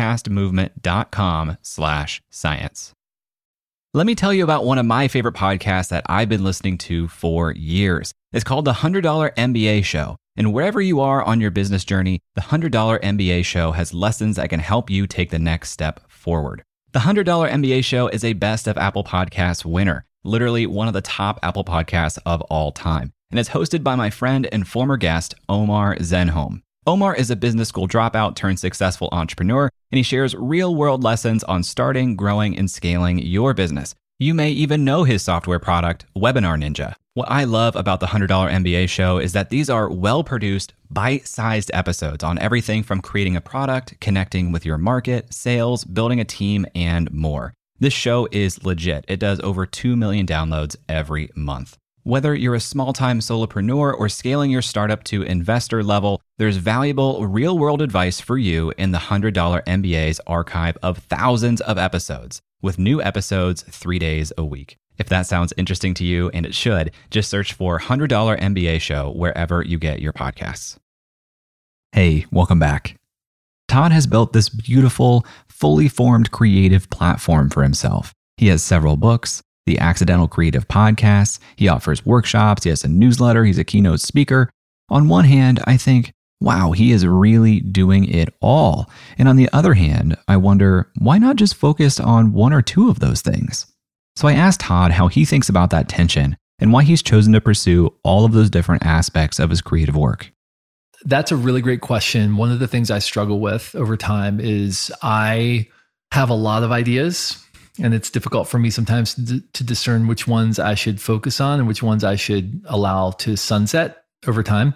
podcastmovement.com slash science. Let me tell you about one of my favorite podcasts that I've been listening to for years. It's called The one hundred dollar M B A Show. And wherever you are on your business journey, The one hundred dollar M B A Show has lessons that can help you take the next step forward. The one hundred dollar M B A Show is a Best of Apple Podcasts winner, literally one of the top Apple podcasts of all time. And it's hosted by my friend and former guest, Omar Zenhom. Omar is a business school dropout turned successful entrepreneur, and he shares real-world lessons on starting, growing, and scaling your business. You may even know his software product, Webinar Ninja. What I love about the one hundred dollar M B A Show is that these are well-produced, bite-sized episodes on everything from creating a product, connecting with your market, sales, building a team, and more. This show is legit. It does over two million downloads every month. Whether you're a small-time solopreneur or scaling your startup to investor level, there's valuable real-world advice for you in the one hundred dollar M B A's archive of thousands of episodes, with new episodes three days a week. If that sounds interesting to you, and it should, just search for one hundred dollar M B A Show wherever you get your podcasts. Hey, welcome back. Todd has built this beautiful, fully formed creative platform for himself. He has several books, the Accidental Creative Podcast. He offers workshops. He has a newsletter. He's a keynote speaker. On one hand, I think, wow, he is really doing it all. And on the other hand, I wonder, why not just focus on one or two of those things? So I asked Todd how he thinks about that tension and why he's chosen to pursue all of those different aspects of his creative work. That's a really great question. One of the things I struggle with over time is I have a lot of ideas, and it's difficult for me sometimes to, to discern which ones I should focus on and which ones I should allow to sunset over time.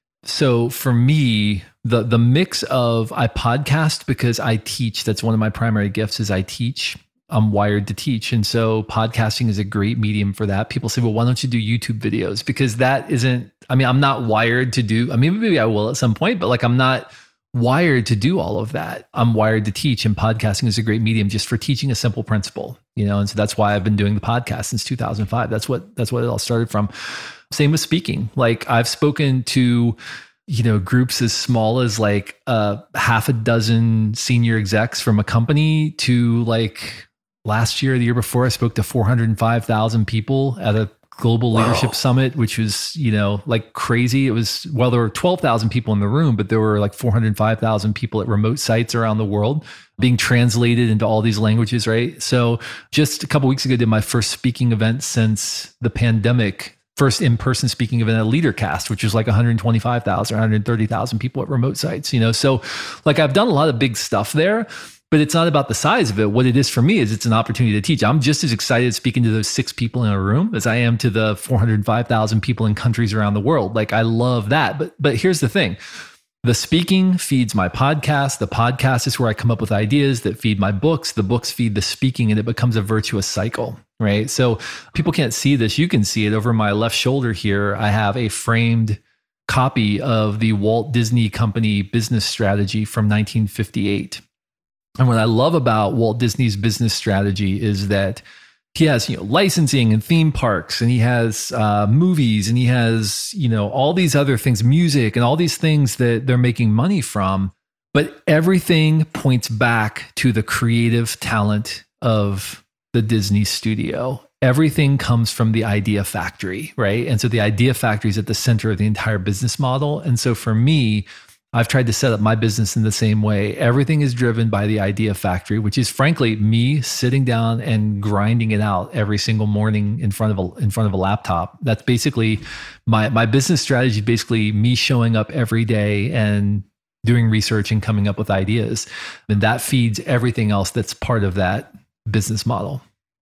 So for me, the the mix of I podcast because I teach, that's one of my primary gifts is I teach. I'm wired to teach. And so podcasting is a great medium for that. People say, well, why don't you do YouTube videos? Because that isn't, I mean, I'm not wired to do, I mean, maybe I will at some point, but like I'm not wired to do all of that. I'm wired to teach, and podcasting is a great medium just for teaching a simple principle, you know? And so that's why I've been doing the podcast since two thousand five. That's what, that's what it all started from. Same with speaking. Like I've spoken to, you know, groups as small as like uh, half a dozen senior execs from a company to like, last year, the year before, I spoke to four hundred five thousand people at a global wow. leadership summit, which was, you know, like crazy. It was, well, there were twelve thousand people in the room, but there were like four hundred five thousand people at remote sites around the world being translated into all these languages, right? So just a couple of weeks ago, I did my first speaking event since the pandemic, first in-person speaking event at LeaderCast, which was like one hundred twenty-five thousand, one hundred thirty thousand people at remote sites, you know? So like I've done a lot of big stuff there. But it's not about the size of it. What it is for me is it's an opportunity to teach. I'm just as excited speaking to those six people in a room as I am to the four hundred five thousand people in countries around the world. Like I love that. But but here's the thing. The speaking feeds my podcast. The podcast is where I come up with ideas that feed my books. The books feed the speaking, and it becomes a virtuous cycle, right? So people can't see this. You can see it over my left shoulder here. I have a framed copy of the Walt Disney Company business strategy from nineteen fifty-eight. And what I love about Walt Disney's business strategy is that he has, you know, licensing and theme parks, and he has uh, movies, and he has, you know, all these other things, music, and all these things that they're making money from. But everything points back to the creative talent of the Disney studio. Everything comes from the idea factory, right? And so the idea factory is at the center of the entire business model. And so for me, I've tried to set up my business in the same way. Everything is driven by the idea factory, which is frankly me sitting down and grinding it out every single morning in front of a in front of a laptop. That's basically my my business strategy. Basically, me showing up every day and doing research and coming up with ideas, and that feeds everything else that's part of that business model.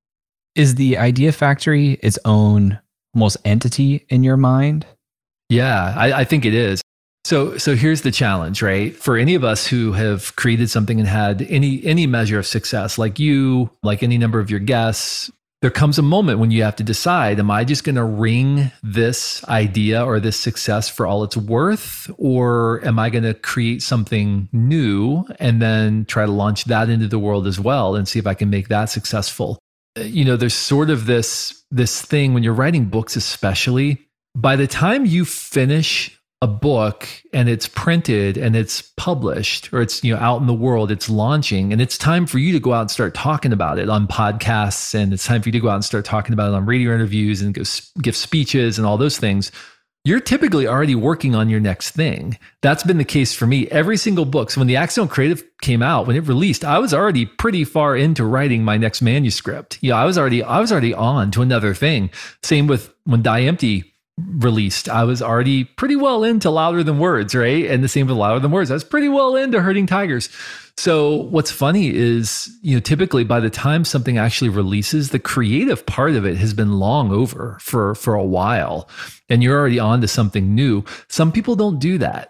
Is the idea factory its own almost entity in your mind? Yeah, I, I think it is. So, so here's the challenge, right? For any of us who have created something and had any any measure of success, like you, like any number of your guests, there comes a moment when you have to decide, am I just going to wring this idea or this success for all it's worth? Or am I going to create something new and then try to launch that into the world as well and see if I can make that successful? You know, there's sort of this, this thing when you're writing books, especially, by the time you finish a book and it's printed and it's published, or it's, you know, out in the world, it's launching, and it's time for you to go out and start talking about it on podcasts, and it's time for you to go out and start talking about it on radio interviews and go give speeches and all those things. You're typically already working on your next thing. That's been the case for me. Every single book. So when the Accidental Creative came out, when it released, I was already pretty far into writing my next manuscript. Yeah, I was already I was already on to another thing. Same with when Die Empty released. I was already pretty well into Louder Than Words, right? And the same with Louder Than Words. I was pretty well into Herding Tigers. So what's funny is, you know, typically by the time something actually releases, the creative part of it has been long over for, for a while, and you're already on to something new. Some people don't do that.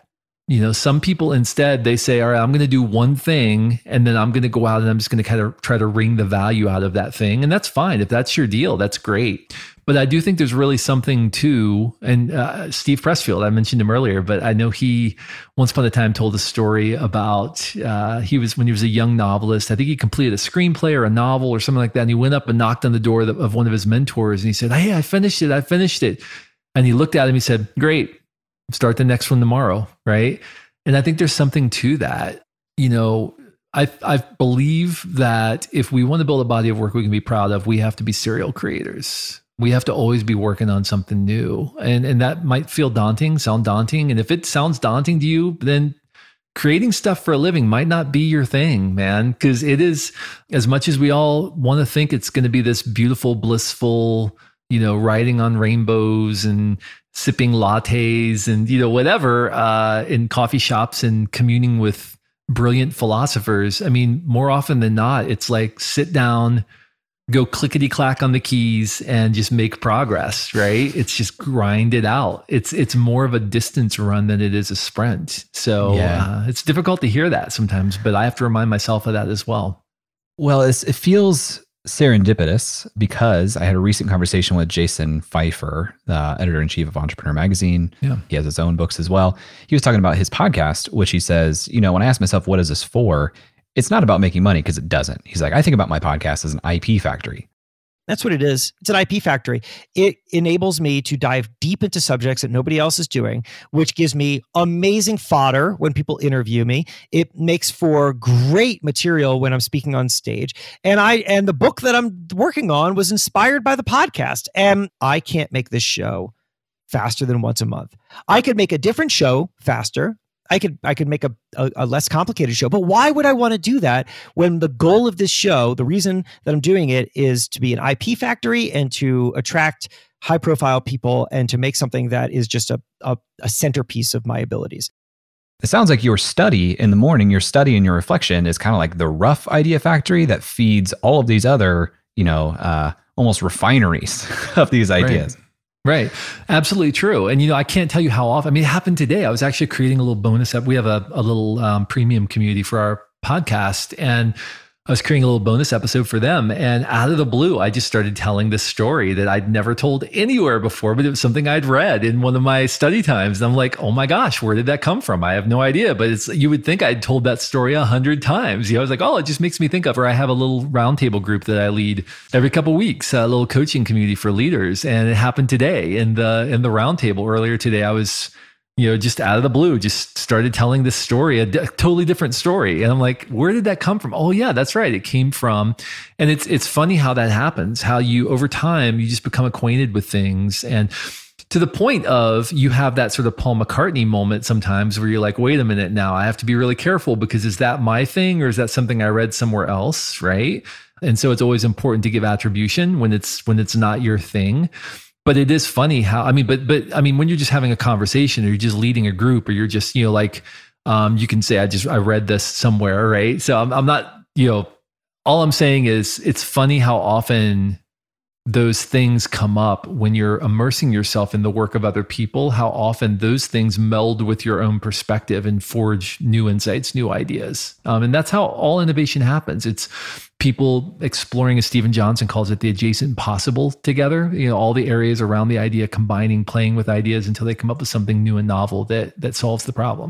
You know, some people instead, they say, all right, I'm going to do one thing and then I'm going to go out and I'm just going to kind of try to wring the value out of that thing. And that's fine. If that's your deal, that's great. But I do think there's really something to, and uh, Steve Pressfield, I mentioned him earlier, but I know he once upon a time told a story about, uh, he was, when he was a young novelist, I think he completed a screenplay or a novel or something like that. And he went up and knocked on the door of one of his mentors and he said, hey, I finished it. I finished it. And he looked at him, he said, great. Start the next one tomorrow, right? And I think there's something to that. You know, I I believe that if we want to build a body of work we can be proud of, we have to be serial creators. We have to always be working on something new. And and that might feel daunting, sound daunting. And if it sounds daunting to you, then creating stuff for a living might not be your thing, man. Because it is, as much as we all want to think it's going to be this beautiful, blissful, you know, riding on rainbows and sipping lattes and, you know, whatever, uh, in coffee shops and communing with brilliant philosophers. I mean, more often than not, it's like sit down, go clickety clack on the keys and just make progress, right? It's just grind it out. It's, it's more of a distance run than it is a sprint. So yeah. uh, it's difficult to hear that sometimes, but I have to remind myself of that as well. Well, it's, it feels serendipitous because I had a recent conversation with Jason Pfeiffer, the editor-in-chief of Entrepreneur Magazine. Yeah. He has his own books as well. He was talking about his podcast, which he says, you know, when I asked myself, what is this for? It's not about making money because it doesn't. He's like, I think about my podcast as an I P factory. That's what it is. It's an I P factory. It enables me to dive deep into subjects that nobody else is doing, which gives me amazing fodder when people interview me. It makes for great material when I'm speaking on stage. And I and the book that I'm working on was inspired by the podcast. And I can't make this show faster than once a month. I could make a different show faster. I could I could make a, a, a less complicated show, but why would I want to do that when the goal of this show, the reason that I'm doing it is to be an I P factory and to attract high profile people and to make something that is just a, a, a centerpiece of my abilities. It sounds like your study in the morning, your study and your reflection is kind of like the rough idea factory that feeds all of these other, you know, uh, almost refineries of these ideas. Right. Right. Absolutely true. And, you know, I can't tell you how often, I mean, it happened today. I was actually creating a little bonus. We have a, a little um, premium community for our podcast. And I was creating a little bonus episode for them. And out of the blue, I just started telling this story that I'd never told anywhere before, but it was something I'd read in one of my study times. And I'm like, oh my gosh, where did that come from? I have no idea. But it's, you would think I'd told that story a hundred times. You know, I was like, oh, it just makes me think of, or I have a little roundtable group that I lead every couple of weeks, a little coaching community for leaders. And it happened today in the, in the roundtable earlier today. I was, you know, just out of the blue, just started telling this story, a d- totally different story. And I'm like, where did that come from? Oh yeah, that's right. It came from, and it's, it's funny how that happens, how you, over time, you just become acquainted with things. And to the point of you have that sort of Paul McCartney moment sometimes where you're like, wait a minute now, I have to be really careful because is that my thing or is that something I read somewhere else? Right. And so it's always important to give attribution when it's, when it's not your thing. But it is funny how, I mean, but, but I mean, when you're just having a conversation or you're just leading a group or you're just, you know, like, um, you can say, I just, I read this somewhere, right? So I'm, I'm not, you know, all I'm saying is it's funny how often those things come up when you're immersing yourself in the work of other people, how often those things meld with your own perspective and forge new insights, new ideas. Um, and that's how all innovation happens. It's people exploring, as Stephen Johnson calls it, the adjacent possible together, you know, all the areas around the idea, combining, playing with ideas until they come up with something new and novel that that solves the problem.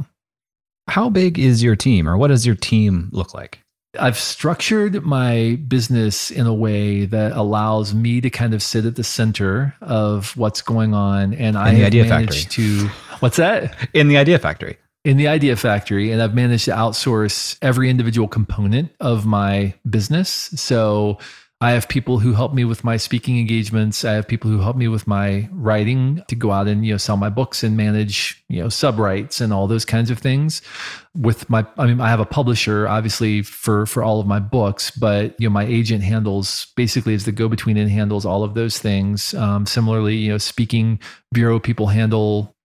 How big is your team, or what does your team look like? I've structured my business in a way that allows me to kind of sit at the center of what's going on. And I have managed to, what's that? In the Idea Factory. In the Idea Factory. And I've managed to outsource every individual component of my business. So I have people who help me with my speaking engagements. I have people who help me with my writing to go out and, you know, sell my books and manage, you know, sub rights and all those kinds of things. With my, I mean, I have a publisher obviously for, for all of my books, but, you know, my agent handles basically is the go-between and handles all of those things. Um, similarly, you know, speaking bureau people handle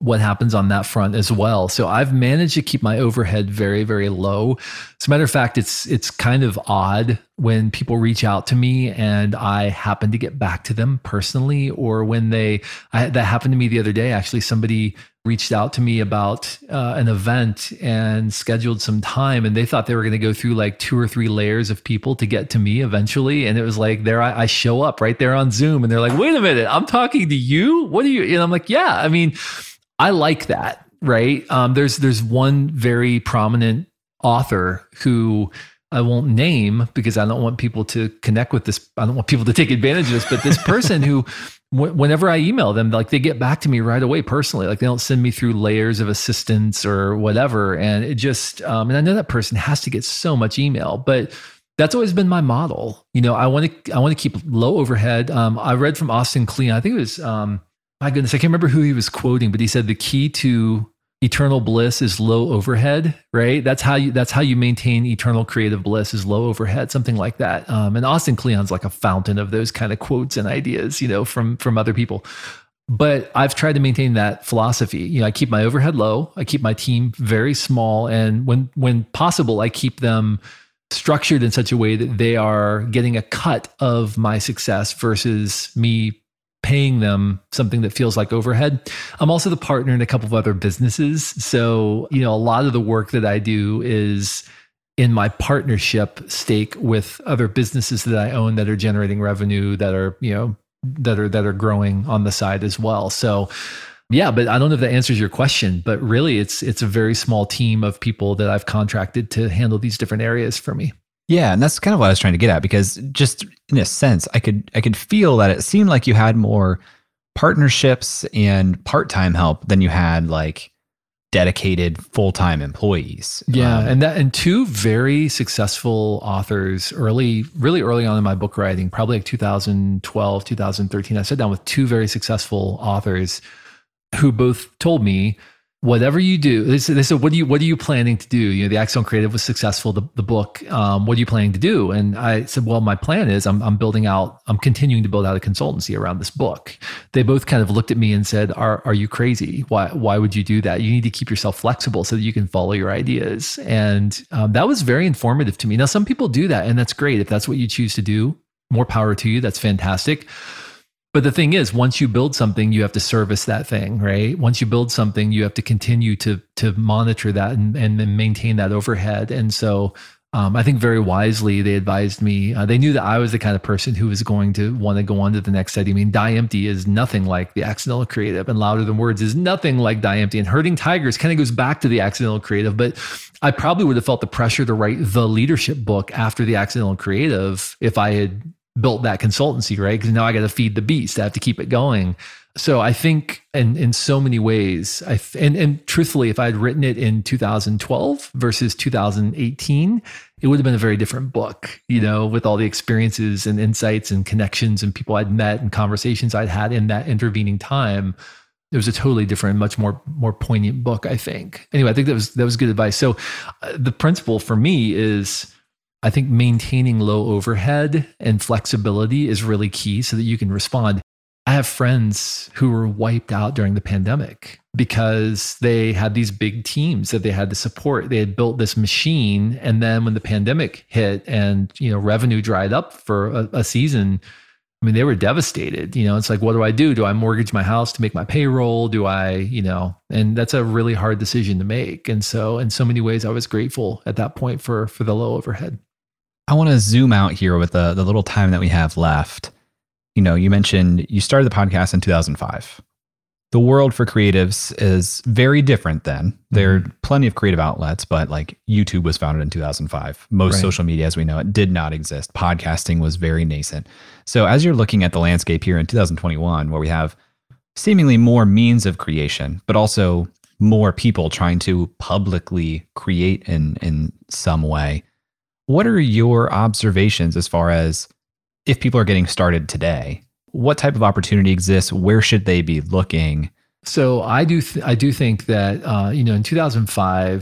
what happens on that front as well. So I've managed to keep my overhead very, very low. As a matter of fact, it's it's kind of odd when people reach out to me and I happen to get back to them personally, or when they, I, that happened to me the other day. Actually, somebody reached out to me about uh, an event and scheduled some time, and they thought they were going to go through like two or three layers of people to get to me eventually. And it was like, there I, I show up right there on Zoom and they're like, wait a minute, I'm talking to you? What are you? And I'm like, yeah, I mean, I like that, right? Um, there's there's one very prominent author who I won't name because I don't want people to connect with this. I don't want people to take advantage of this. But this person who, w- whenever I email them, like they get back to me right away personally. Like they don't send me through layers of assistance or whatever. And it just, um, and I know that person has to get so much email, but that's always been my model. You know, I want to I want to keep low overhead. Um, I read from Austin Kleon. I think it was. Um, My goodness, I can't remember who he was quoting, but he said the key to eternal bliss is low overhead, right? That's how you that's how you maintain eternal creative bliss is low overhead, something like that. Um, and Austin Kleon's like a fountain of those kind of quotes and ideas, you know, from from other people. But I've tried to maintain that philosophy. You know, I keep my overhead low, I keep my team very small, and when when possible, I keep them structured in such a way that they are getting a cut of my success versus me paying them something that feels like overhead. I'm also the partner in a couple of other businesses. So, you know, a lot of the work that I do is in my partnership stake with other businesses that I own that are generating revenue, that are, you know, that are, that are growing on the side as well. So yeah, but I don't know if that answers your question, but really it's, it's a very small team of people that I've contracted to handle these different areas for me. Yeah, and that's kind of what I was trying to get at, because just in a sense, I could I could feel that it seemed like you had more partnerships and part-time help than you had like dedicated full-time employees. Yeah, um, and that and two very successful authors early, really early on in my book writing, probably like two thousand twelve, two thousand thirteen. I sat down with two very successful authors who both told me, whatever you do, they said, they said, what do you, what are you planning to do? You know, the Accidental Creative was successful, the, the book, um, what are you planning to do? And I said, well, my plan is I'm, I'm building out, I'm continuing to build out a consultancy around this book. They both kind of looked at me and said, are, are you crazy? Why, why would you do that? You need to keep yourself flexible so that you can follow your ideas. And um, that was very informative to me. Now, some people do that, and that's great. If that's what you choose to do, more power to you. That's fantastic. But the thing is, once you build something, you have to service that thing, right? Once you build something, you have to continue to to monitor that and, and maintain that overhead. And so um, I think very wisely, they advised me, uh, they knew that I was the kind of person who was going to want to go on to the next study. I mean, Die Empty is nothing like the Accidental Creative, and Louder Than Words is nothing like Die Empty, and Herding Tigers kind of goes back to the Accidental Creative. But I probably would have felt the pressure to write the leadership book after the Accidental Creative if I had built that consultancy, right? Because now I got to feed the beast. I have to keep it going. So I think in, in so many ways, I th- and, and truthfully, if I had written it in two thousand twelve versus two thousand eighteen, it would have been a very different book, you know, with all the experiences and insights and connections and people I'd met and conversations I'd had in that intervening time. It was a totally different, much more more poignant book, I think. Anyway, I think that was that was good advice. So uh, the principle for me is, I think maintaining low overhead and flexibility is really key so that you can respond. I have friends who were wiped out during the pandemic because they had these big teams that they had to support. They had built this machine, and then when the pandemic hit and, you know, revenue dried up for a, a season, I mean, they were devastated. You know, it's like, what do I do? Do I mortgage my house to make my payroll? Do I, you know, and that's a really hard decision to make. And so in so many ways, I was grateful at that point for for the low overhead. I want to zoom out here with the, the little time that we have left. You know, you mentioned you started the podcast in two thousand five. The world for creatives is very different then. There are plenty of creative outlets, but like YouTube was founded in two thousand five. Most Right. social media, as we know it, did not exist. Podcasting was very nascent. So as you're looking at the landscape here in two thousand twenty-one, where we have seemingly more means of creation, but also more people trying to publicly create in, in some way, what are your observations as far as if people are getting started today? What type of opportunity exists? Where should they be looking? So I do, th- I do think that uh, you know, in two thousand five,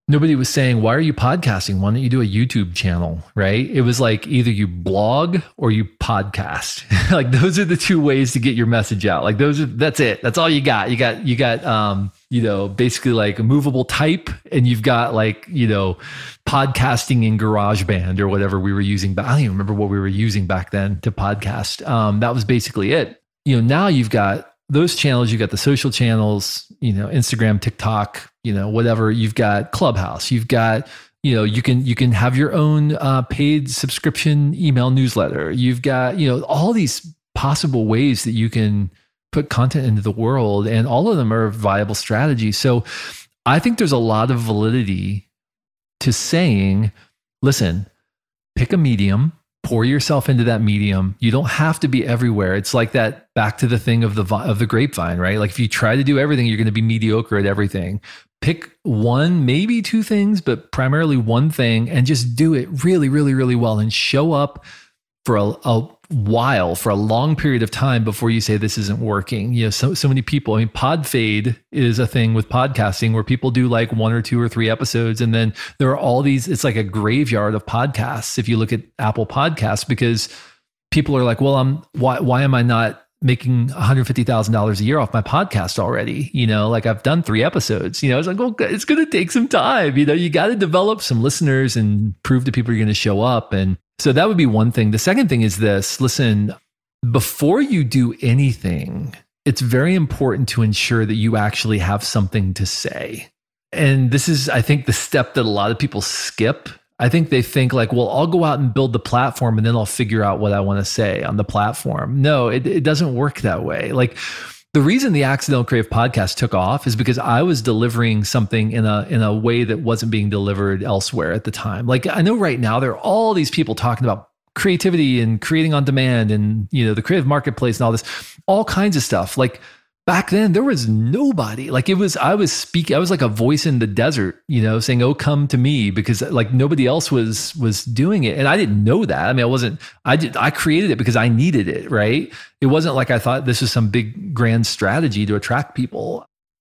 nobody was saying, why are you podcasting? Why don't you do a YouTube channel? Right? It was like either you blog or you podcast. Like those are the two ways to get your message out. Like those are, that's it. That's all you got. You got, you got, um, you know, basically like a movable type, and you've got like, you know, podcasting in GarageBand or whatever we were using. But I don't even remember what we were using back then to podcast. Um, that was basically it. You know, now you've got those channels, you've got the social channels, you know, Instagram, TikTok, you know, whatever. You've got Clubhouse. You've got, you know, you can, you can have your own uh, paid subscription email newsletter. You've got, you know, all these possible ways that you can put content into the world, and all of them are viable strategies. So I think there's a lot of validity to saying, listen, pick a medium, pour yourself into that medium. You don't have to be everywhere. It's like that, back to the thing of the of the grapevine, right? Like if you try to do everything, you're going to be mediocre at everything. Pick one, maybe two things, but primarily one thing, and just do it really, really, really well, and show up for a, a while, for a long period of time before you say this isn't working. You know, so so many people, I mean, pod fade is a thing with podcasting where people do like one or two or three episodes, and then there are all these, it's like a graveyard of podcasts if you look at Apple Podcasts, because people are like, well, I'm why why am I not making one hundred fifty thousand dollars a year off my podcast already? You know, like I've done three episodes. You know, it's like, well, it's going to take some time. You know, you got to develop some listeners and prove to people you're going to show up. And so that would be one thing. The second thing is this: listen, before you do anything, it's very important to ensure that you actually have something to say. And this is, I think, the step that a lot of people skip. I think they think like, well, I'll go out and build the platform and then I'll figure out what I want to say on the platform. No, it, it doesn't work that way. Like the reason the Accidental Creative Podcast took off is because I was delivering something in a in a way that wasn't being delivered elsewhere at the time. Like I know right now there are all these people talking about creativity and creating on demand and, you know, the creative marketplace and all this, all kinds of stuff. Like back then there was nobody. Like it was, I was speaking, I was like a voice in the desert, you know, saying, oh, come to me, because like nobody else was, was doing it. And I didn't know that. I mean, I wasn't, I did, I created it because I needed it, right? It wasn't like I thought this was some big grand strategy to attract people.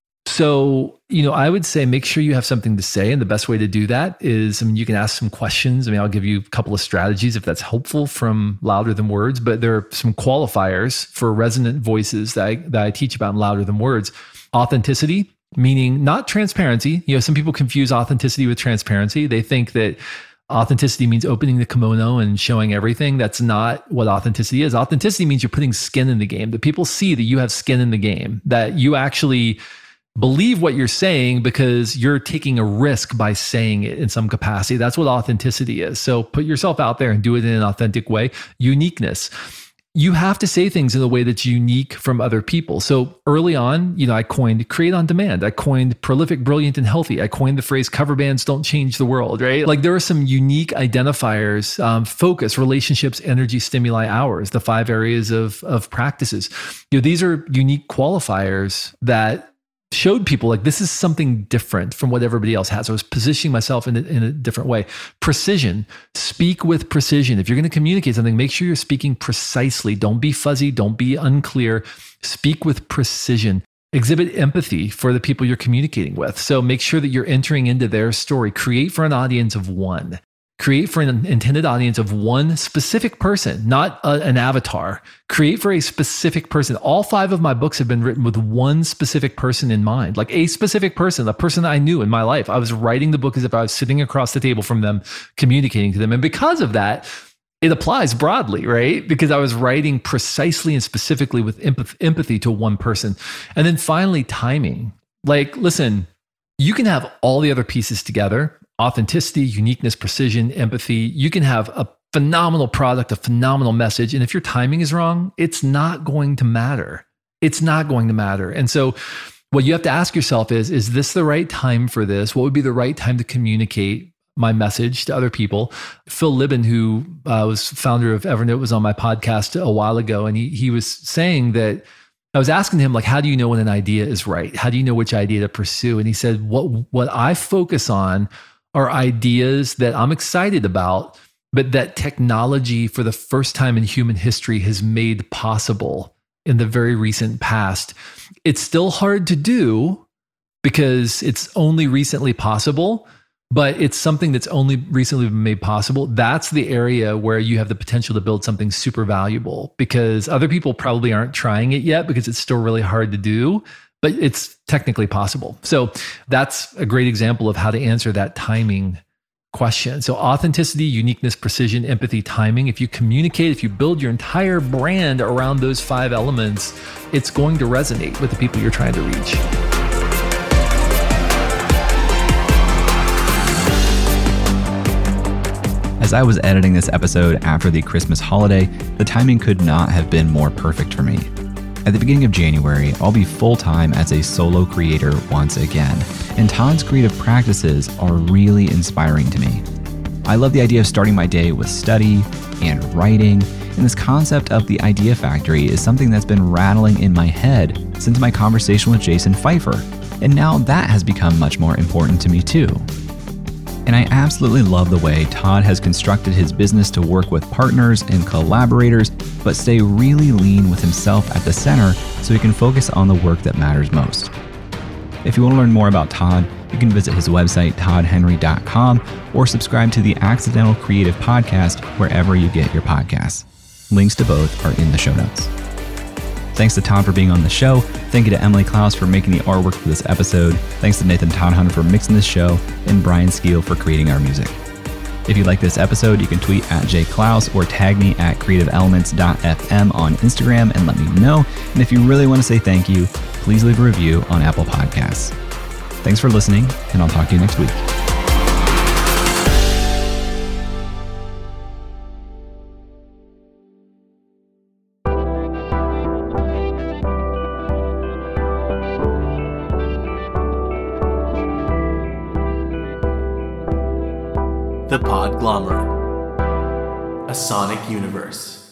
So, you know, I would say make sure you have something to say. And the best way to do that is, I mean, you can ask some questions. I mean, I'll give you a couple of strategies if that's helpful from Louder Than Words, but there are some qualifiers for resonant voices that I, that I teach about in Louder Than Words. Authenticity, meaning not transparency. You know, some people confuse authenticity with transparency. They think that authenticity means opening the kimono and showing everything. That's not what authenticity is. Authenticity means you're putting skin in the game, that people see that you have skin in the game, that you actually believe what you're saying because you're taking a risk by saying it in some capacity. That's what authenticity is. So put yourself out there and do it in an authentic way. Uniqueness. You have to say things in a way that's unique from other people. So early on, you know, I coined create on demand. I coined prolific, brilliant, and healthy. I coined the phrase cover bands don't change the world, right? Like there are some unique identifiers, um, focus, relationships, energy, stimuli, hours, the five areas of, of practices. You know, these are unique qualifiers that showed people like this is something different from what everybody else has. I was positioning myself in a, in a different way. Precision, speak with precision. If you're going to communicate something, make sure you're speaking precisely. Don't be fuzzy. Don't be unclear. Speak with precision. Exhibit empathy for the people you're communicating with. So make sure that you're entering into their story. Create for an audience of one. Create for an intended audience of one specific person, not a, an avatar. Create for a specific person. All five of my books have been written with one specific person in mind, like a specific person, a person that I knew in my life. I was writing the book as if I was sitting across the table from them, communicating to them. And because of that, it applies broadly, right? Because I was writing precisely and specifically with empath- empathy to one person. And then finally, timing. Like, listen, you can have all the other pieces together. Authenticity, uniqueness, precision, empathy. You can have a phenomenal product, a phenomenal message. And if your timing is wrong, it's not going to matter. It's not going to matter. And so what you have to ask yourself is, is this the right time for this? What would be the right time to communicate my message to other people? Phil Libin, who uh, was founder of Evernote, was on my podcast a while ago. And he he was saying that, I was asking him, like, how do you know when an idea is right? How do you know which idea to pursue? And he said, what what I focus on are ideas that I'm excited about, but that technology for the first time in human history has made possible in the very recent past. It's still hard to do because it's only recently possible, but it's something that's only recently been made possible. That's the area where you have the potential to build something super valuable, because other people probably aren't trying it yet because it's still really hard to do, but it's technically possible. So that's a great example of how to answer that timing question. So authenticity, uniqueness, precision, empathy, timing. If you communicate, if you build your entire brand around those five elements, it's going to resonate with the people you're trying to reach. As I was editing this episode after the Christmas holiday, the timing could not have been more perfect for me. At the beginning of January, I'll be full-time as a solo creator once again, and Todd's creative practices are really inspiring to me. I love the idea of starting my day with study and writing, and this concept of the Idea Factory is something that's been rattling in my head since my conversation with Jason Feifer, and now that has become much more important to me too. And I absolutely love the way Todd has constructed his business to work with partners and collaborators, but stay really lean with himself at the center so he can focus on the work that matters most. If you want to learn more about Todd, you can visit his website, todd henry dot com, or subscribe to the Accidental Creative Podcast wherever you get your podcasts. Links to both are in the show notes. Thanks to Todd for being on the show. Thank you to Emily Klaus for making the artwork for this episode. Thanks to Nathan Todhunter for mixing this show, and Brian Skeel for creating our music. If you like this episode, you can tweet at J Klaus or tag me at creative elements dot f m on Instagram and let me know. And if you really want to say thank you, please leave a review on Apple Podcasts. Thanks for listening, and I'll talk to you next week. The Podglomerate, a sonic universe.